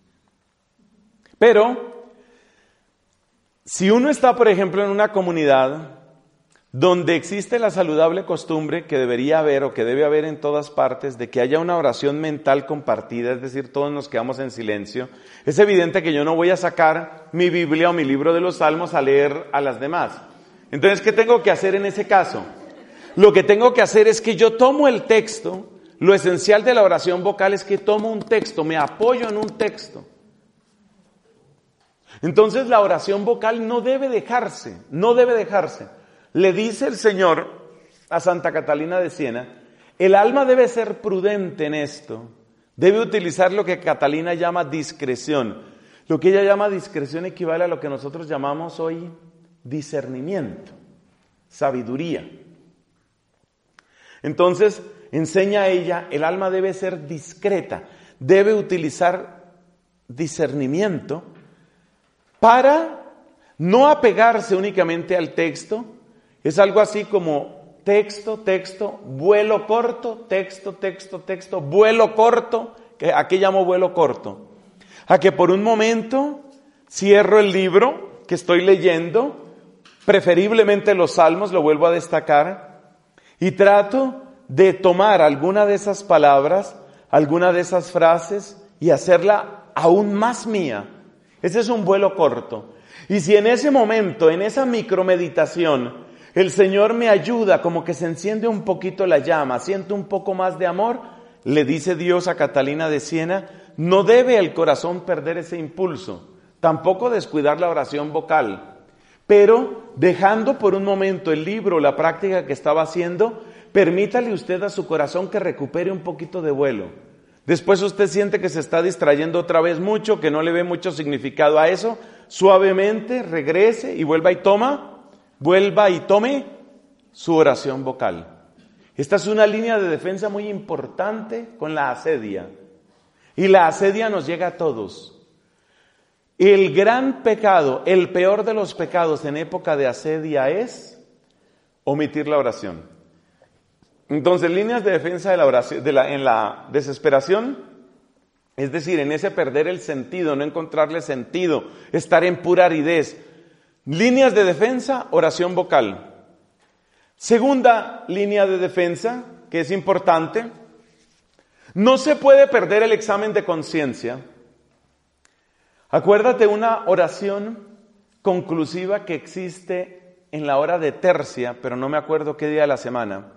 Pero, si uno está, por ejemplo, en una comunidad donde existe la saludable costumbre que debería haber o que debe haber en todas partes de que haya una oración mental compartida, es decir, todos nos quedamos en silencio, es evidente que yo no voy a sacar mi Biblia o mi libro de los Salmos a leer a las demás. Entonces, ¿qué tengo que hacer en ese caso? Lo que tengo que hacer es que yo tomo el texto. Lo esencial de la oración vocal es que tomo un texto, me apoyo en un texto. Entonces, la oración vocal no debe dejarse, no debe dejarse. Le dice el Señor a Santa Catalina de Siena, el alma debe ser prudente en esto. Debe utilizar lo que Catalina llama discreción. Lo que ella llama discreción equivale a lo que nosotros llamamos hoy discernimiento, sabiduría. Entonces, enseña ella, el alma debe ser discreta, debe utilizar discernimiento para no apegarse únicamente al texto. Es algo así como texto, texto, vuelo corto, texto, texto, texto, vuelo corto. ¿A qué llamo vuelo corto? A que por un momento cierro el libro que estoy leyendo, preferiblemente los salmos, lo vuelvo a destacar, y trato de tomar alguna de esas palabras, alguna de esas frases y hacerla aún más mía. Ese es un vuelo corto. Y si en ese momento, en esa micromeditación, el Señor me ayuda, como que se enciende un poquito la llama, siento un poco más de amor, le dice Dios a Catalina de Siena, no debe el corazón perder ese impulso, tampoco descuidar la oración vocal. Pero dejando por un momento el libro, la práctica que estaba haciendo, permítale usted a su corazón que recupere un poquito de vuelo. Después usted siente que se está distrayendo otra vez mucho, que no le ve mucho significado a eso, suavemente regrese y vuelva y toma, vuelva y tome su oración vocal. Esta es una línea de defensa muy importante con la asedia. Y la asedia nos llega a todos. El gran pecado, el peor de los pecados en época de asedia es omitir la oración. Entonces, líneas de defensa de la oración, de la, en la desesperación, es decir, en ese perder el sentido, no encontrarle sentido, estar en pura aridez. Líneas de defensa, oración vocal. Segunda línea de defensa, que es importante, no se puede perder el examen de conciencia. Acuérdate una oración conclusiva que existe en la hora de tercia, pero no me acuerdo qué día de la semana.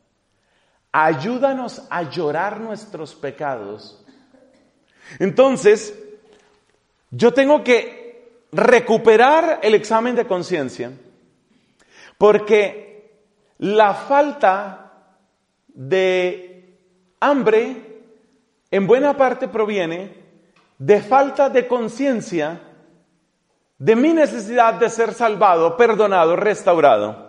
Ayúdanos a llorar nuestros pecados. Entonces, yo tengo que recuperar el examen de conciencia, porque la falta de hambre en buena parte proviene de falta de conciencia de mi necesidad de ser salvado, perdonado, restaurado.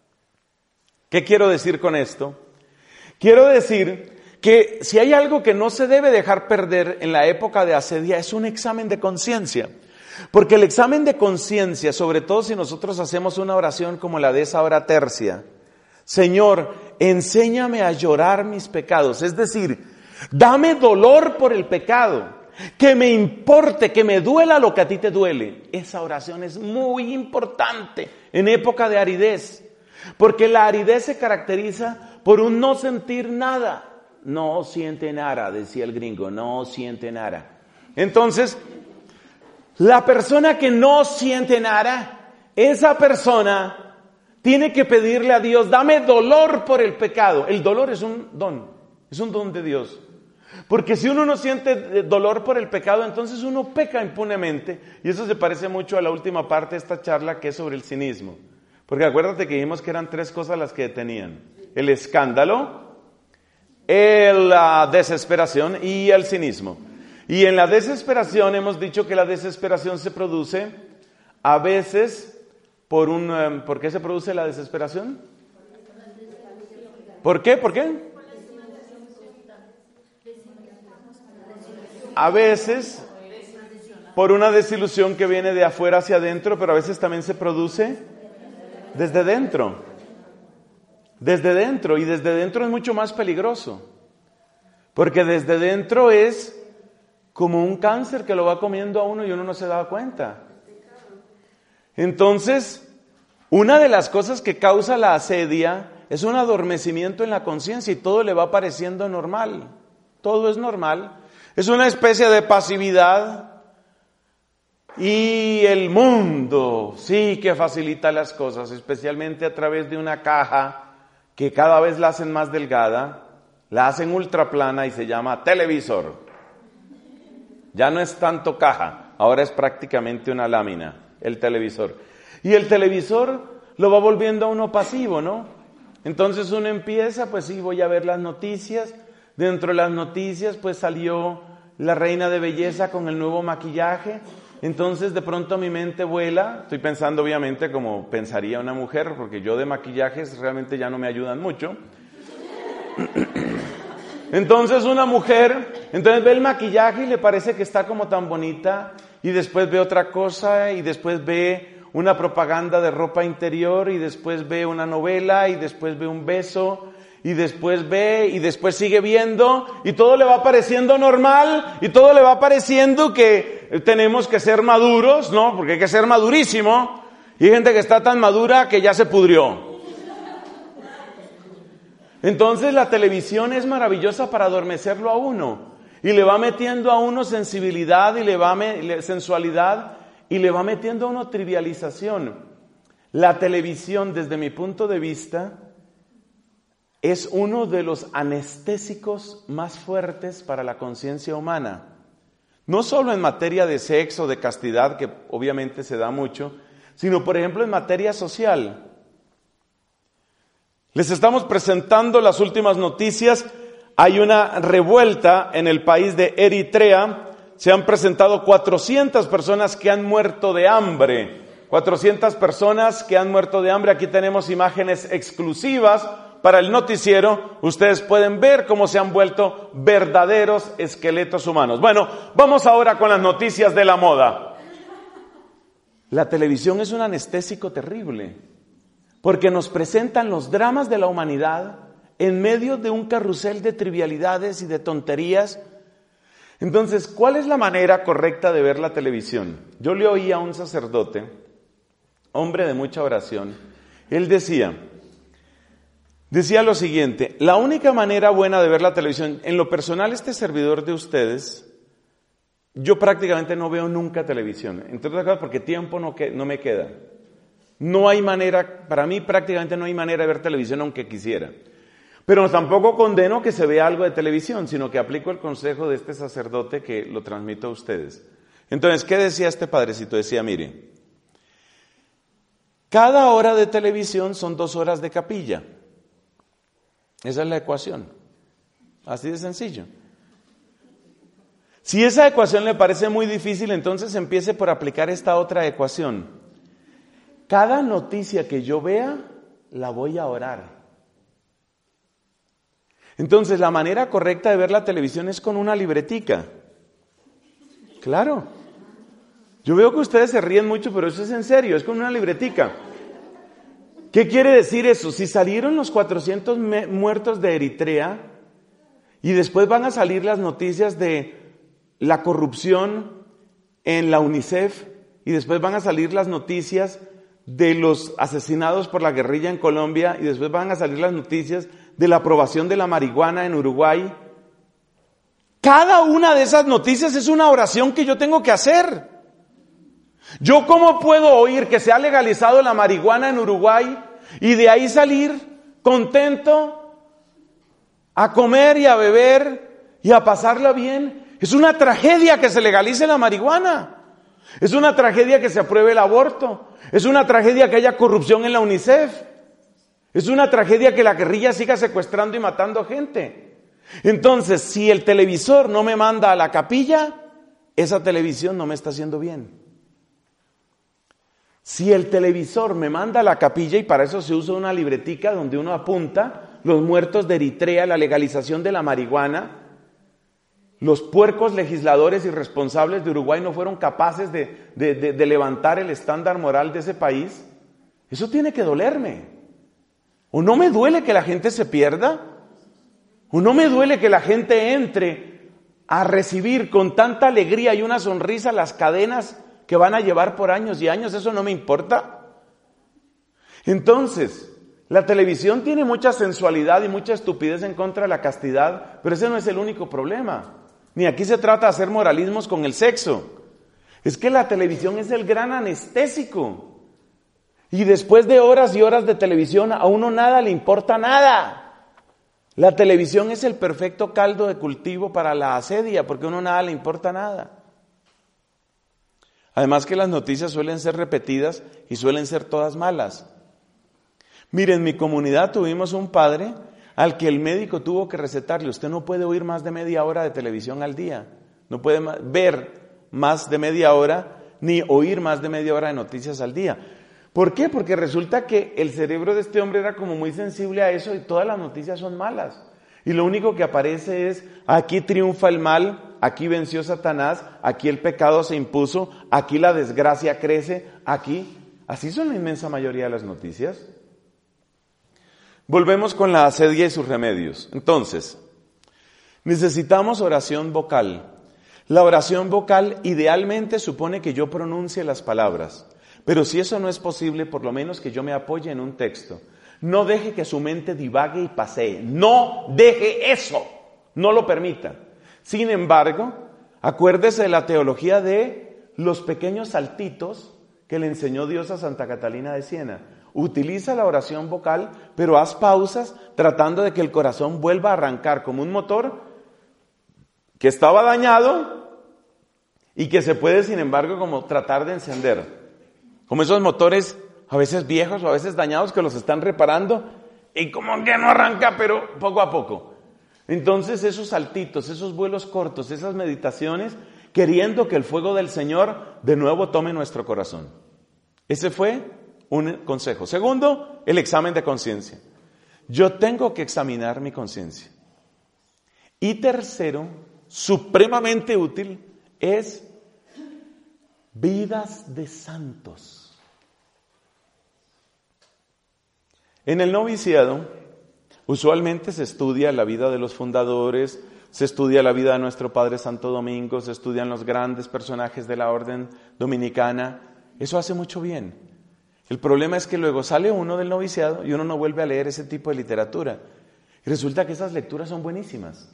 ¿Qué quiero decir con esto? Quiero decir que si hay algo que no se debe dejar perder en la época de asedia es un examen de conciencia. Porque el examen de conciencia, sobre todo si nosotros hacemos una oración como la de esa hora tercia, Señor, enséñame a llorar mis pecados, es decir, dame dolor por el pecado. Que me importe, que me duela lo que a ti te duele. Esa oración es muy importante en época de aridez. Porque la aridez se caracteriza por un no sentir nada. No siente nada, decía el gringo, no siente nada. Entonces, la persona que no siente nada, esa persona tiene que pedirle a Dios, dame dolor por el pecado. El dolor es un don, es un don de Dios. Porque si uno no siente dolor por el pecado, entonces uno peca impunemente. Y eso se parece mucho a la última parte de esta charla, que es sobre el cinismo. Porque acuérdate que dijimos que eran tres cosas las que detenían: el escándalo, la desesperación y el cinismo. Y en la desesperación hemos dicho que la desesperación se produce a veces por un... Um, ¿por qué se produce la desesperación? ¿Por qué? ¿Por qué? A veces por una desilusión que viene de afuera hacia adentro, pero a veces también se produce desde dentro. Desde dentro, y desde dentro es mucho más peligroso. Porque desde dentro es como un cáncer que lo va comiendo a uno y uno no se da cuenta. Entonces, una de las cosas que causa la asedia es un adormecimiento en la conciencia y todo le va pareciendo normal. Todo es normal. Es una especie de pasividad. Y el mundo sí que facilita las cosas, especialmente a través de una caja que cada vez la hacen más delgada, la hacen ultraplana y se llama televisor. Ya no es tanto caja, ahora es prácticamente una lámina, el televisor. Y el televisor lo va volviendo a uno pasivo, ¿no? Entonces uno empieza, pues sí, voy a ver las noticias. Dentro de las noticias, pues salió la reina de belleza con el nuevo maquillaje. Entonces de pronto mi mente vuela. Estoy pensando obviamente como pensaría una mujer, porque yo de maquillajes realmente ya no me ayudan mucho. Entonces una mujer, entonces ve el maquillaje y le parece que está como tan bonita, y después ve otra cosa, y después ve una propaganda de ropa interior, y después ve una novela, y después ve un beso, y después ve, y después sigue viendo, y todo le va pareciendo normal, y todo le va pareciendo que tenemos que ser maduros, ¿no? Porque hay que ser madurísimo, y hay gente que está tan madura que ya se pudrió. Entonces la televisión es maravillosa para adormecerlo a uno, y le va metiendo a uno sensibilidad, y le va me, sensualidad, y le va metiendo a uno trivialización. La televisión, desde mi punto de vista, es uno de los anestésicos más fuertes para la conciencia humana. No solo en materia de sexo, de castidad, que obviamente se da mucho, sino por ejemplo en materia social. Les estamos presentando las últimas noticias. Hay una revuelta en el país de Eritrea. Se han presentado cuatrocientas personas que han muerto de hambre. cuatrocientas personas que han muerto de hambre. Aquí tenemos imágenes exclusivas para el noticiero. Ustedes pueden ver cómo se han vuelto verdaderos esqueletos humanos. Bueno, vamos ahora con las noticias de la moda. La televisión es un anestésico terrible, porque nos presentan los dramas de la humanidad en medio de un carrusel de trivialidades y de tonterías. Entonces, ¿cuál es la manera correcta de ver la televisión? Yo le oí a un sacerdote, hombre de mucha oración. Él decía, decía lo siguiente: la única manera buena de ver la televisión, en lo personal, este servidor de ustedes, yo prácticamente no veo nunca televisión, entre otras cosas porque tiempo no, que, no me queda. No hay manera, para mí prácticamente no hay manera de ver televisión aunque quisiera. Pero tampoco condeno que se vea algo de televisión, sino que aplico el consejo de este sacerdote que lo transmito a ustedes. Entonces, ¿qué decía este padrecito? Decía, mire, cada hora de televisión son dos horas de capilla. Esa es la ecuación. Así de sencillo. Si esa ecuación le parece muy difícil, entonces empiece por aplicar esta otra ecuación. Cada noticia que yo vea, la voy a orar. Entonces, la manera correcta de ver la televisión es con una libretica. Claro. Yo veo que ustedes se ríen mucho, pero eso es en serio, es con una libretica. ¿Qué quiere decir eso? Si salieron los cuatrocientos me- muertos de Eritrea, y después van a salir las noticias de la corrupción en la UNICEF, y después van a salir las noticias de los asesinados por la guerrilla en Colombia, y después van a salir las noticias de la aprobación de la marihuana en Uruguay. Cada una de esas noticias es una oración que yo tengo que hacer. ¿Yo cómo puedo oír que se ha legalizado la marihuana en Uruguay y de ahí salir contento a comer y a beber y a pasarla bien? Es una tragedia que se legalice la marihuana. Es una tragedia que se apruebe el aborto. Es una tragedia que haya corrupción en la UNICEF. Es una tragedia que la guerrilla siga secuestrando y matando gente. Entonces, si el televisor no me manda a la capilla, esa televisión no me está haciendo bien. Si el televisor me manda a la capilla, y para eso se usa una libretica donde uno apunta los muertos de Eritrea, la legalización de la marihuana, los puercos legisladores irresponsables de Uruguay no fueron capaces de, de, de, de levantar el estándar moral de ese país, eso tiene que dolerme. ¿O no me duele que la gente se pierda? ¿O no me duele que la gente entre a recibir con tanta alegría y una sonrisa las cadenas que van a llevar por años y años? Eso no me importa. Entonces, la televisión tiene mucha sensualidad y mucha estupidez en contra de la castidad, pero ese no es el único problema. Ni aquí se trata de hacer moralismos con el sexo. Es que la televisión es el gran anestésico. Y después de horas y horas de televisión, a uno nada le importa nada. La televisión es el perfecto caldo de cultivo para la asedia, porque a uno nada le importa nada. Además que las noticias suelen ser repetidas y suelen ser todas malas. Miren, en mi comunidad tuvimos un padre al que el médico tuvo que recetarle: usted no puede oír más de media hora de televisión al día, no puede ver más de media hora ni oír más de media hora de noticias al día. ¿Por qué? Porque resulta que el cerebro de este hombre era como muy sensible a eso y todas las noticias son malas. Y lo único que aparece es: aquí triunfa el mal, aquí venció Satanás, aquí el pecado se impuso, aquí la desgracia crece, aquí. Así son la inmensa mayoría de las noticias. Volvemos con la asedia y sus remedios. Entonces, necesitamos oración vocal. La oración vocal idealmente supone que yo pronuncie las palabras. Pero si eso no es posible, por lo menos que yo me apoye en un texto. No deje que su mente divague y pasee. No deje eso. No lo permita. Sin embargo, acuérdese de la teología de los pequeños saltitos que le enseñó Dios a Santa Catalina de Siena. Utiliza la oración vocal, pero haz pausas tratando de que el corazón vuelva a arrancar como un motor que estaba dañado y que se puede, sin embargo, como tratar de encender. Como esos motores a veces viejos o a veces dañados que los están reparando y como que no arranca, pero poco a poco. Entonces esos saltitos, esos vuelos cortos, esas meditaciones, queriendo que el fuego del Señor de nuevo tome nuestro corazón. Ese fue un consejo. Segundo, el examen de conciencia. Yo tengo que examinar mi conciencia. Y tercero, supremamente útil, es vidas de santos. En el noviciado, usualmente se estudia la vida de los fundadores, se estudia la vida de nuestro Padre Santo Domingo, se estudian los grandes personajes de la orden dominicana. Eso hace mucho bien. El problema es que luego sale uno del noviciado y uno no vuelve a leer ese tipo de literatura. Y resulta que esas lecturas son buenísimas.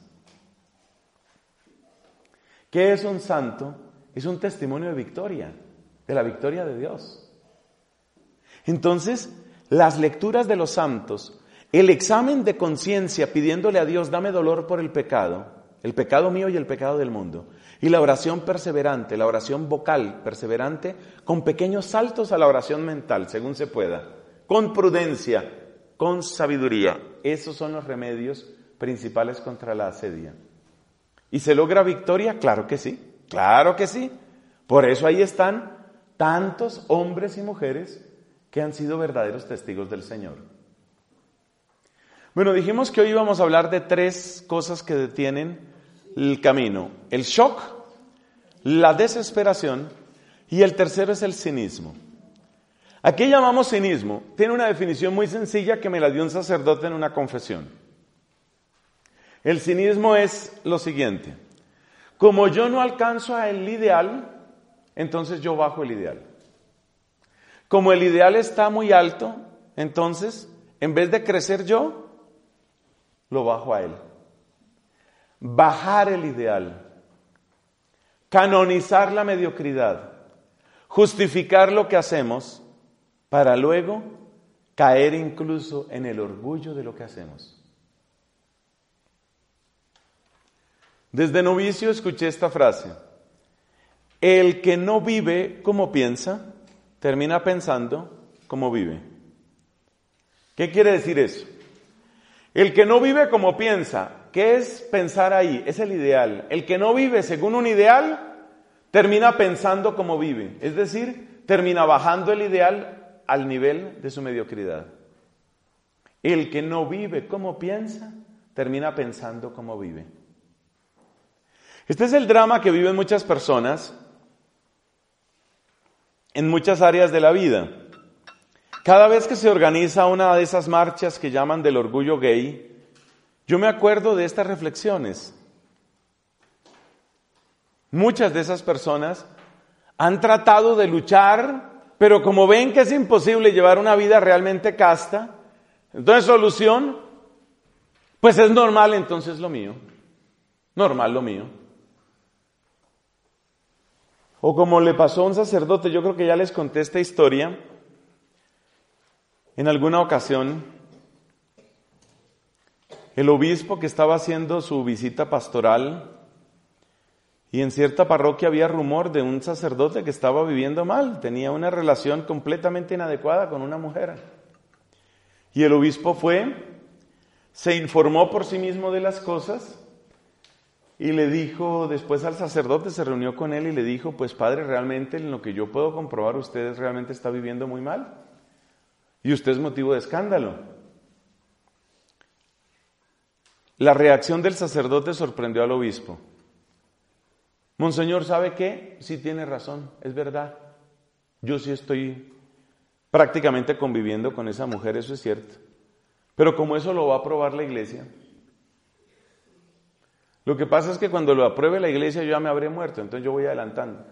¿Qué es un santo? Es un testimonio de victoria, de la victoria de Dios. Entonces, las lecturas de los santos, el examen de conciencia pidiéndole a Dios: dame dolor por el pecado, el pecado mío y el pecado del mundo. Y la oración perseverante, la oración vocal perseverante, con pequeños saltos a la oración mental, según se pueda, con prudencia, con sabiduría. Esos son los remedios principales contra la asedia. ¿Y se logra victoria? Claro que sí, claro que sí. Por eso ahí están tantos hombres y mujeres que han sido verdaderos testigos del Señor. Bueno, dijimos que hoy íbamos a hablar de tres cosas que detienen el camino: el shock, la desesperación y el tercero es el cinismo. ¿A qué llamamos cinismo? Tiene una definición muy sencilla que me la dio un sacerdote en una confesión. El cinismo es lo siguiente: como yo no alcanzo el ideal, entonces yo bajo el ideal. Como el ideal está muy alto, entonces, en vez de crecer yo, lo bajo a él. bajar el ideal, canonizar la mediocridad, justificar lo que hacemos para luego caer incluso en el orgullo de lo que hacemos. Desde novicio escuché esta frase: el que no vive como piensa, termina pensando como vive. ¿Qué quiere decir eso? El que no vive como piensa, ¿qué es pensar ahí? Es el ideal. El que no vive según un ideal, termina pensando como vive. Es decir, termina bajando el ideal al nivel de su mediocridad. El que no vive como piensa, termina pensando como vive. Este es el drama que viven muchas personas en muchas áreas de la vida. Cada vez que se organiza una de esas marchas que llaman del orgullo gay, yo me acuerdo de estas reflexiones. Muchas de esas personas han tratado de luchar, pero como ven que es imposible llevar una vida realmente casta, entonces solución, pues es normal entonces lo mío, normal lo mío. O como le pasó a un sacerdote, yo creo que ya les conté esta historia, en alguna ocasión, el obispo que estaba haciendo su visita pastoral, y en cierta parroquia había rumor de un sacerdote que estaba viviendo mal, tenía una relación completamente inadecuada con una mujer. Y el obispo fue, se informó por sí mismo de las cosas, y le dijo después al sacerdote, se reunió con él y le dijo: pues padre, realmente en lo que yo puedo comprobar, usted realmente está viviendo muy mal. Y usted es motivo de escándalo. La reacción del sacerdote sorprendió al obispo. Monseñor, ¿sabe qué? Sí tiene razón, es verdad. Yo sí estoy prácticamente conviviendo con esa mujer, eso es cierto. Pero como eso lo va a aprobar la iglesia. Lo que pasa es que cuando lo apruebe la iglesia yo ya me habré muerto, entonces yo voy adelantando.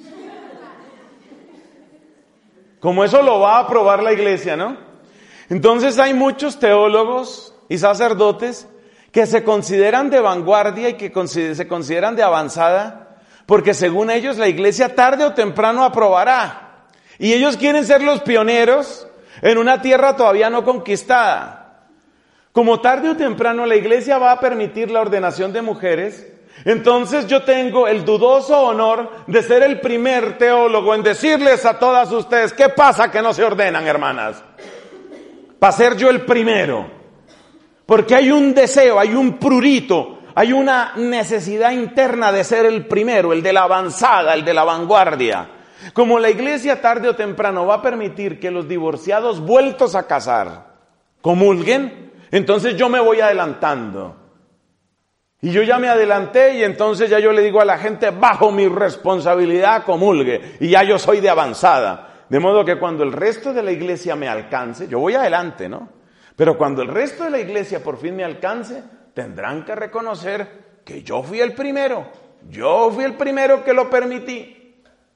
Como eso lo va a aprobar la iglesia, ¿no? Entonces hay muchos teólogos y sacerdotes que se consideran de vanguardia y que se consideran de avanzada, porque según ellos la iglesia tarde o temprano aprobará. Y ellos quieren ser los pioneros en una tierra todavía no conquistada. Como tarde o temprano la iglesia va a permitir la ordenación de mujeres, entonces yo tengo el dudoso honor de ser el primer teólogo en decirles a todas ustedes: ¿qué pasa que no se ordenan, hermanas? Para ser yo el primero. Porque hay un deseo, hay un prurito, hay una necesidad interna de ser el primero, el de la avanzada, el de la vanguardia. Como la iglesia tarde o temprano va a permitir que los divorciados vueltos a casar comulguen, entonces yo me voy adelantando. Y yo ya me adelanté y entonces ya yo le digo a la gente: bajo mi responsabilidad comulgue, y ya yo soy de avanzada. De modo que cuando el resto de la iglesia me alcance, yo voy adelante, ¿no? Pero cuando el resto de la iglesia por fin me alcance, tendrán que reconocer que yo fui el primero, yo fui el primero que lo permití.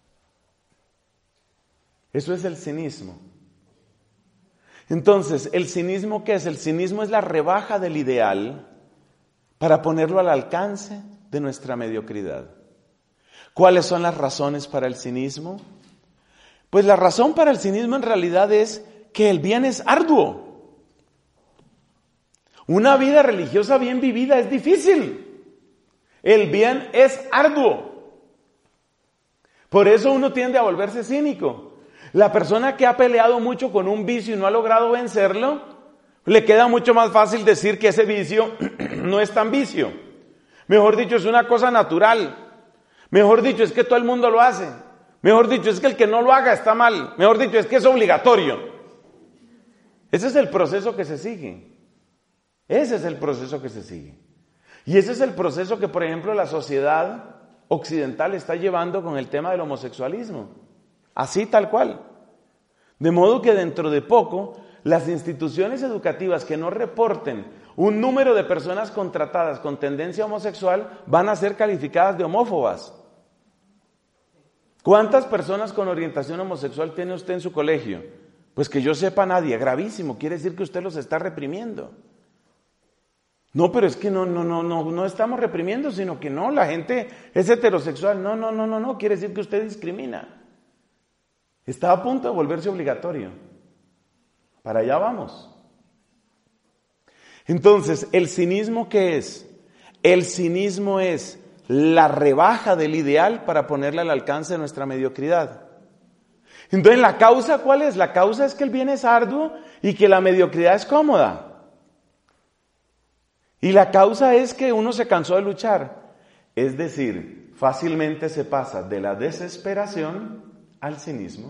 Eso es el cinismo. Entonces, ¿el cinismo qué es? El cinismo es la rebaja del ideal para ponerlo al alcance de nuestra mediocridad. ¿Cuáles son las razones para el cinismo? Pues la razón para el cinismo en realidad es que el bien es arduo. Una vida religiosa bien vivida es difícil. El bien es arduo. Por eso uno tiende a volverse cínico. La persona que ha peleado mucho con un vicio y no ha logrado vencerlo, le queda mucho más fácil decir que ese vicio no es tan vicio. Mejor dicho, es una cosa natural. Mejor dicho, es que todo el mundo lo hace. Mejor dicho, es que el que no lo haga está mal. Mejor dicho, es que es obligatorio. Ese es el proceso que se sigue. Ese es el proceso que se sigue. Y ese es el proceso que, por ejemplo, la sociedad occidental está llevando con el tema del homosexualismo. Así tal cual. De modo que dentro de poco, las instituciones educativas que no reporten un número de personas contratadas con tendencia homosexual van a ser calificadas de homófobas. ¿Cuántas personas con orientación homosexual tiene usted en su colegio? Pues que yo sepa nadie. Gravísimo, quiere decir que usted los está reprimiendo. No, pero es que no, no, no, no, no estamos reprimiendo, sino que no, la gente es heterosexual. No, no, no, no, no, quiere decir que usted discrimina. Está a punto de volverse obligatorio. Para allá vamos. Entonces, ¿el cinismo qué es? El cinismo es la rebaja del ideal para ponerle al alcance de nuestra mediocridad. Entonces, ¿la causa cuál es? La causa es que el bien es arduo y que la mediocridad es cómoda. Y la causa es que uno se cansó de luchar. Es decir, fácilmente se pasa de la desesperación al cinismo.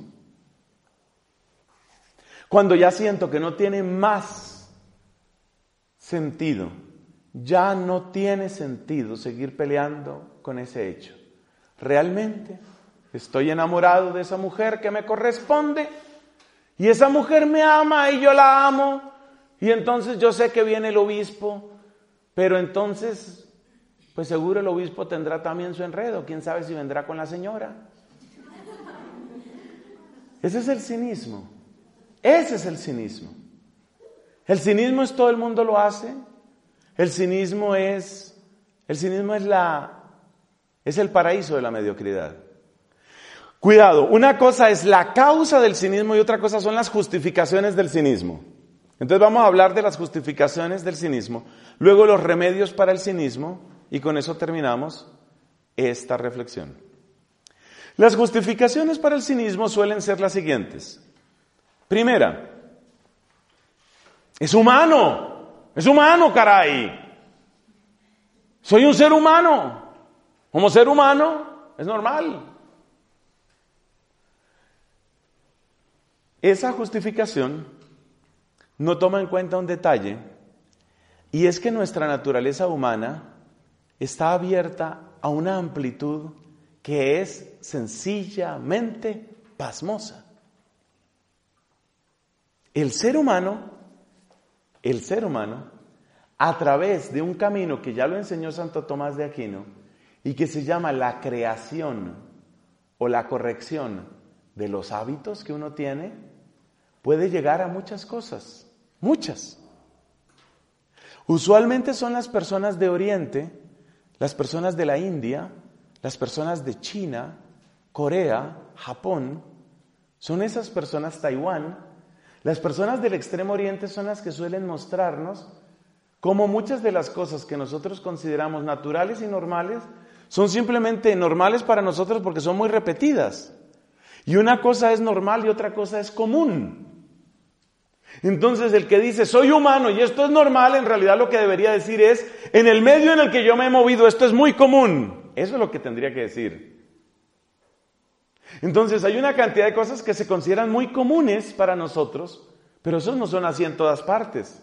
Cuando ya siento que no tiene más sentido, ya no tiene sentido seguir peleando con ese hecho. Realmente estoy enamorado de esa mujer que me corresponde y esa mujer me ama y yo la amo y entonces yo sé que viene el obispo, pero entonces pues seguro el obispo tendrá también su enredo, quién sabe si vendrá con la señora. Ese es el cinismo, ese es el cinismo. El cinismo es todo el mundo lo hace. El cinismo es, el cinismo es la, es el paraíso de la mediocridad. Cuidado, una cosa es la causa del cinismo y otra cosa son las justificaciones del cinismo. Entonces vamos a hablar de las justificaciones del cinismo, luego los remedios para el cinismo y con eso terminamos esta reflexión. Las justificaciones para el cinismo suelen ser las siguientes. Primera, es humano, es humano, caray. Soy un ser humano. Como ser humano, es normal. Esa justificación no toma en cuenta un detalle, y es que nuestra naturaleza humana está abierta a una amplitud que es sencillamente pasmosa. El ser humano El ser humano, a través de un camino que ya lo enseñó Santo Tomás de Aquino y que se llama la creación o la corrección de los hábitos que uno tiene, puede llegar a muchas cosas, muchas. Usualmente son las personas de Oriente, las personas de la India, las personas de China, Corea, Japón, son esas personas, Taiwán. Las personas del Extremo Oriente son las que suelen mostrarnos cómo muchas de las cosas que nosotros consideramos naturales y normales son simplemente normales para nosotros porque son muy repetidas. Y una cosa es normal y otra cosa es común. Entonces el que dice soy humano y esto es normal, en realidad lo que debería decir es en el medio en el que yo me he movido esto es muy común. Eso es lo que tendría que decir. Entonces hay una cantidad de cosas que se consideran muy comunes para nosotros, pero esos no son así en todas partes.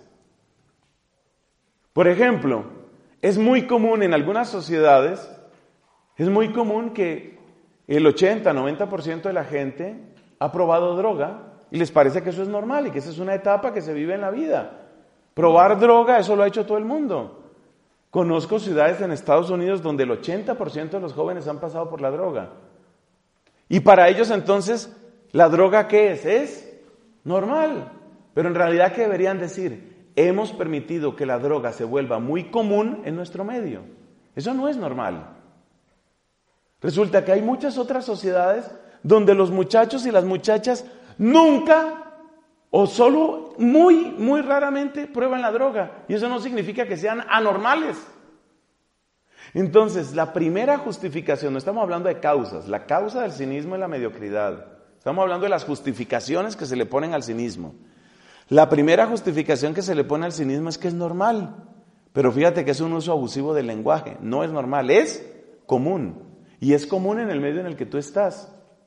Por ejemplo, es muy común en algunas sociedades, es muy común que el ochenta, noventa por ciento de la gente ha probado droga y les parece que eso es normal y que esa es una etapa que se vive en la vida. Probar droga, eso lo ha hecho todo el mundo. Conozco ciudades en Estados Unidos donde el ochenta por ciento de los jóvenes han pasado por la droga. Y para ellos entonces, ¿la droga qué es? Es normal. Pero en realidad, ¿qué deberían decir? Hemos permitido que la droga se vuelva muy común en nuestro medio. Eso no es normal. Resulta que hay muchas otras sociedades donde los muchachos y las muchachas nunca o solo muy, muy raramente prueban la droga. Y eso no significa que sean anormales. Entonces, la primera justificación, no estamos hablando de causas, la causa del cinismo es la mediocridad. Estamos hablando de las justificaciones que se le ponen al cinismo. La primera justificación que se le pone al cinismo es que es normal. Pero fíjate que es un uso abusivo del lenguaje. No es normal, es común. Y es común en el medio en el que tú estás.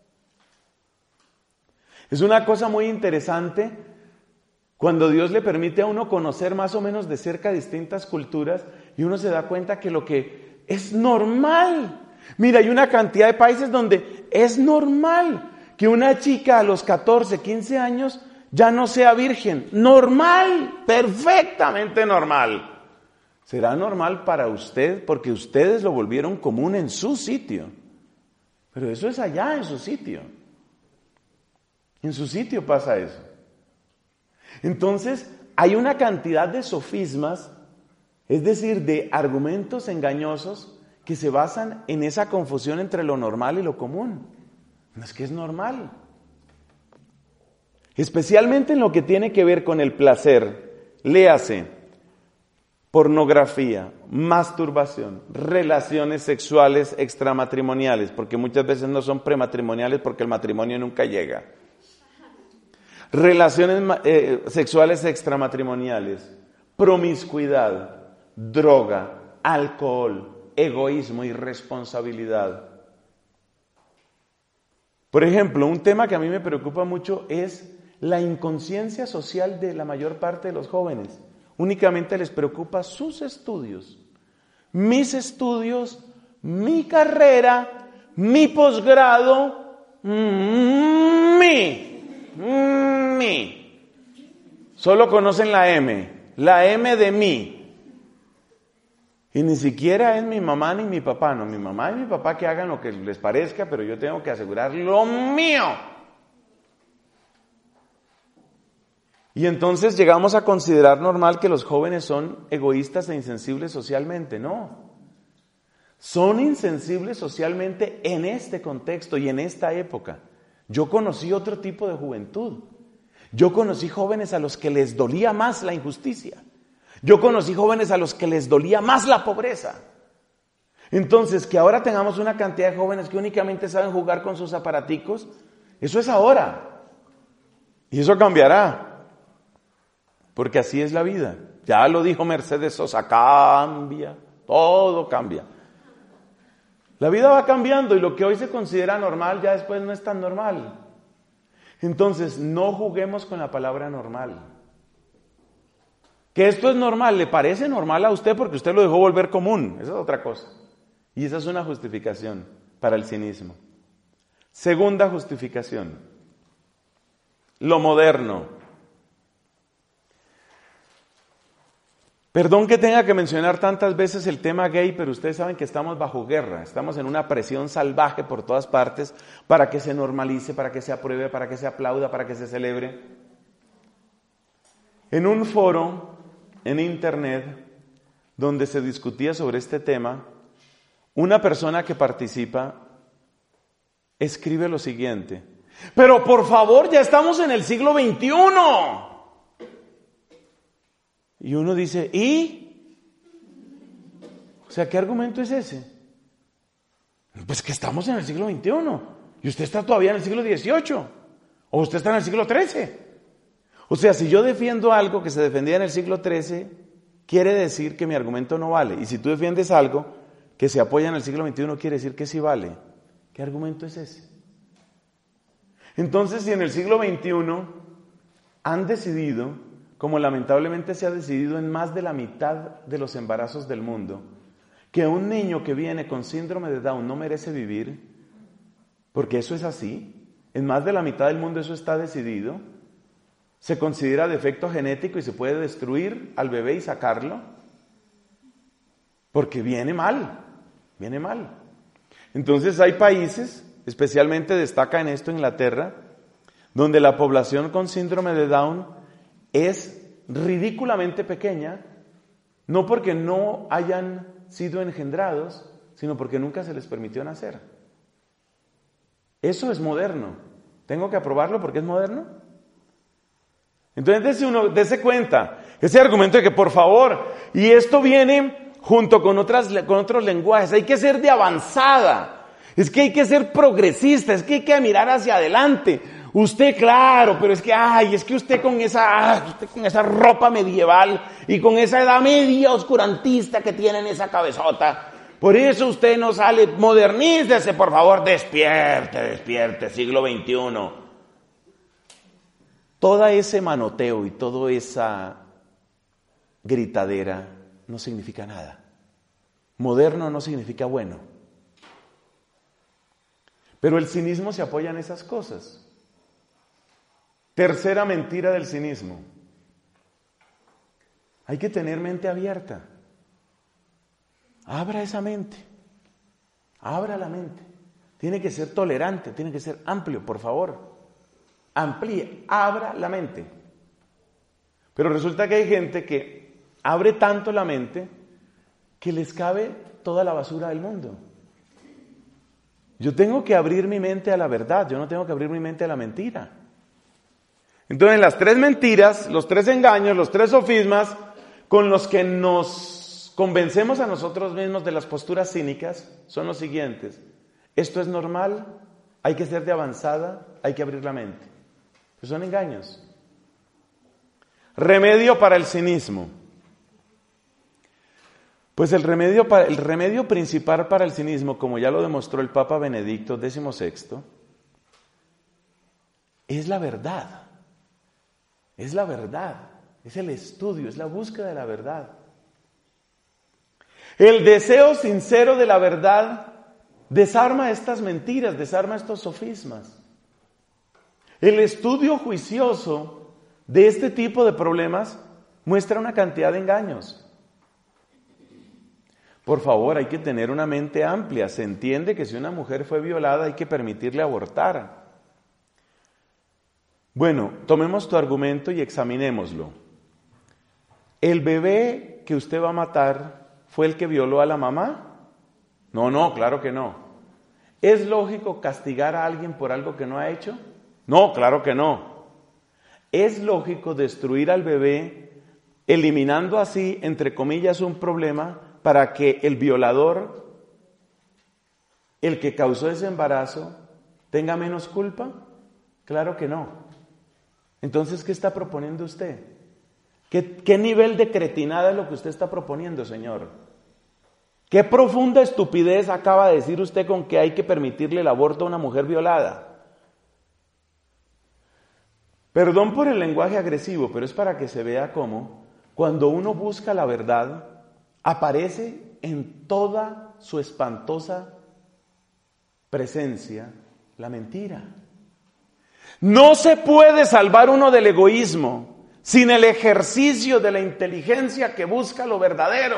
Es una cosa muy interesante cuando Dios le permite a uno conocer más o menos de cerca distintas culturas y uno se da cuenta que lo que es normal. Mira, hay una cantidad de países donde es normal que una chica a los catorce, quince años ya no sea virgen. Normal, perfectamente normal. Será normal para usted porque ustedes lo volvieron común en su sitio. Pero eso es allá en su sitio. En su sitio pasa eso. Entonces, hay una cantidad de sofismas Es decir, de argumentos engañosos que se basan en esa confusión entre lo normal y lo común. No es que es normal. Especialmente en lo que tiene que ver con el placer. Léase, pornografía, masturbación, relaciones sexuales extramatrimoniales, porque muchas veces no son prematrimoniales porque el matrimonio nunca llega. Relaciones eh, sexuales extramatrimoniales, promiscuidad, droga, alcohol, egoísmo, irresponsabilidad. Por ejemplo, un tema que a mí me preocupa mucho es la inconsciencia social de la mayor parte de los jóvenes. Únicamente les preocupa sus estudios, mis estudios, mi carrera, mi posgrado, mi, mi. Solo conocen la M, la M de mí. Y ni siquiera es mi mamá ni mi papá, no, mi mamá y mi papá que hagan lo que les parezca, pero yo tengo que asegurar lo mío. Y entonces llegamos a considerar normal que los jóvenes son egoístas e insensibles socialmente. No. Son insensibles socialmente en este contexto y en esta época. Yo conocí otro tipo de juventud. Yo conocí jóvenes a los que les dolía más la injusticia. Yo conocí jóvenes a los que les dolía más la pobreza. Entonces, que ahora tengamos una cantidad de jóvenes que únicamente saben jugar con sus aparaticos, eso es ahora. Y eso cambiará. Porque así es la vida. Ya lo dijo Mercedes Sosa, cambia, todo cambia. La vida va cambiando y lo que hoy se considera normal ya después no es tan normal. Entonces, no juguemos con la palabra normal. Que esto es normal, ¿le parece normal a usted porque usted lo dejó volver común? Esa es otra cosa. Y esa es una justificación para el cinismo. Segunda justificación, lo moderno. Perdón que tenga que mencionar tantas veces el tema gay, pero ustedes saben que estamos bajo guerra, estamos en una presión salvaje por todas partes para que se normalice, para que se apruebe, para que se aplauda, para que se celebre. En un foro en internet donde se discutía sobre este tema, una persona que participa escribe lo siguiente: pero por favor, ya estamos en el siglo veintiuno. Y uno dice, ¿y? O sea, ¿qué argumento es ese? Pues que estamos en el siglo veintiuno y usted está todavía en el siglo dieciocho o usted está en el siglo trece. O sea, si yo defiendo algo que se defendía en el siglo trece, quiere decir que mi argumento no vale. Y si tú defiendes algo que se apoya en el siglo veintiuno, quiere decir que sí vale. ¿Qué argumento es ese? Entonces, si en el siglo veintiuno han decidido, como lamentablemente se ha decidido en más de la mitad de los embarazos del mundo, que un niño que viene con síndrome de Down no merece vivir, porque eso es así, en más de la mitad del mundo eso está decidido, se considera defecto genético y se puede destruir al bebé y sacarlo, porque viene mal, viene mal. Entonces hay países, especialmente destaca en esto Inglaterra, donde la población con síndrome de Down es ridículamente pequeña, no porque no hayan sido engendrados, sino porque nunca se les permitió nacer. Eso es moderno. ¿Tengo que aprobarlo porque es moderno? Entonces, dése, uno, dése cuenta, ese argumento de que por favor, y esto viene junto con, otras, con otros lenguajes, hay que ser de avanzada, es que hay que ser progresista, es que hay que mirar hacia adelante. Usted, claro, pero es que, ay, es que usted con esa, usted con esa ropa medieval y con esa edad media oscurantista que tiene en esa cabezota, por eso usted no sale, modernícese, por favor, despierte, despierte, siglo veintiuno. Todo ese manoteo y toda esa gritadera no significa nada. Moderno no significa bueno. Pero el cinismo se apoya en esas cosas. Tercera mentira del cinismo. Hay que tener mente abierta. Abra esa mente. Abra la mente. Tiene que ser tolerante, tiene que ser amplio, por favor. Amplíe, abra la mente. Pero resulta que hay gente que abre tanto la mente que les cabe toda la basura del mundo. Yo tengo que abrir mi mente a la verdad, yo no tengo que abrir mi mente a la mentira. Entonces, las tres mentiras, los tres engaños, los tres sofismas con los que nos convencemos a nosotros mismos de las posturas cínicas son los siguientes. Esto es normal, hay que ser de avanzada, hay que abrir la mente. Pues son engaños. Remedio para el cinismo. Pues el remedio, para, el remedio principal para el cinismo, como ya lo demostró el Papa Benedicto dieciséis, es la verdad. Es la verdad. Es el estudio, es la búsqueda de la verdad. El deseo sincero de la verdad desarma estas mentiras, desarma estos sofismas. El estudio juicioso de este tipo de problemas muestra una cantidad de engaños. Por favor, hay que tener una mente amplia. Se entiende que si una mujer fue violada hay que permitirle abortar. Bueno, tomemos tu argumento y examinémoslo. ¿El bebé que usted va a matar fue el que violó a la mamá? No, no, claro que no. ¿Es lógico castigar a alguien por algo que no ha hecho? No, claro que no. ¿Es lógico destruir al bebé eliminando así, entre comillas, un problema para que el violador, el que causó ese embarazo, tenga menos culpa? Claro que no. Entonces, ¿qué está proponiendo usted? ¿Qué, qué nivel de cretinada es lo que usted está proponiendo, señor? ¿Qué profunda estupidez acaba de decir usted con que hay que permitirle el aborto a una mujer violada? Perdón por el lenguaje agresivo, pero es para que se vea cómo, cuando uno busca la verdad, aparece en toda su espantosa presencia la mentira. No se puede salvar uno del egoísmo sin el ejercicio de la inteligencia que busca lo verdadero.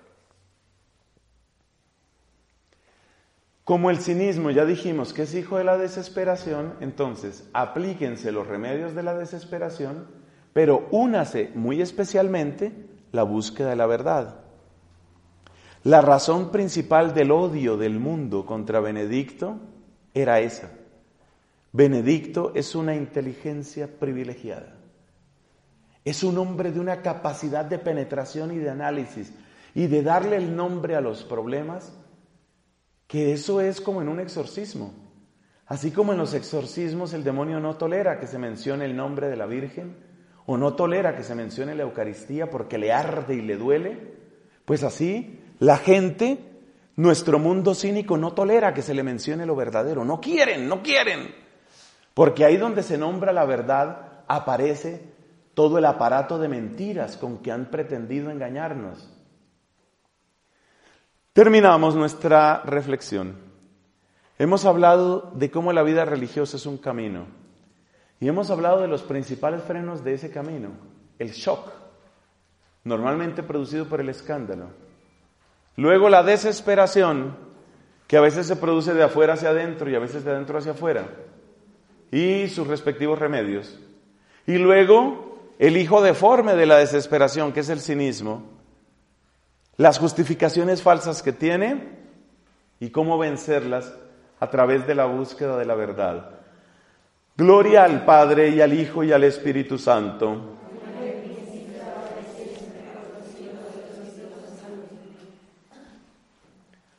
Como el cinismo ya dijimos que es hijo de la desesperación, entonces aplíquense los remedios de la desesperación, pero únase muy especialmente la búsqueda de la verdad. La razón principal del odio del mundo contra Benedicto era esa. Benedicto es una inteligencia privilegiada. Es un hombre de una capacidad de penetración y de análisis y de darle el nombre a los problemas, que eso es como en un exorcismo. Así como en los exorcismos el demonio no tolera que se mencione el nombre de la Virgen o no tolera que se mencione la Eucaristía porque le arde y le duele, pues así la gente, nuestro mundo cínico no tolera que se le mencione lo verdadero. No quieren, no quieren. Porque ahí donde se nombra la verdad aparece todo el aparato de mentiras con que han pretendido engañarnos. Terminamos nuestra reflexión. Hemos hablado de cómo la vida religiosa es un camino. Y hemos hablado de los principales frenos de ese camino. El shock, normalmente producido por el escándalo. Luego la desesperación, que a veces se produce de afuera hacia adentro y a veces de adentro hacia afuera. Y sus respectivos remedios. Y luego el hijo deforme de la desesperación, que es el cinismo. Las justificaciones falsas que tiene y cómo vencerlas a través de la búsqueda de la verdad. Gloria al Padre y al Hijo y al Espíritu Santo.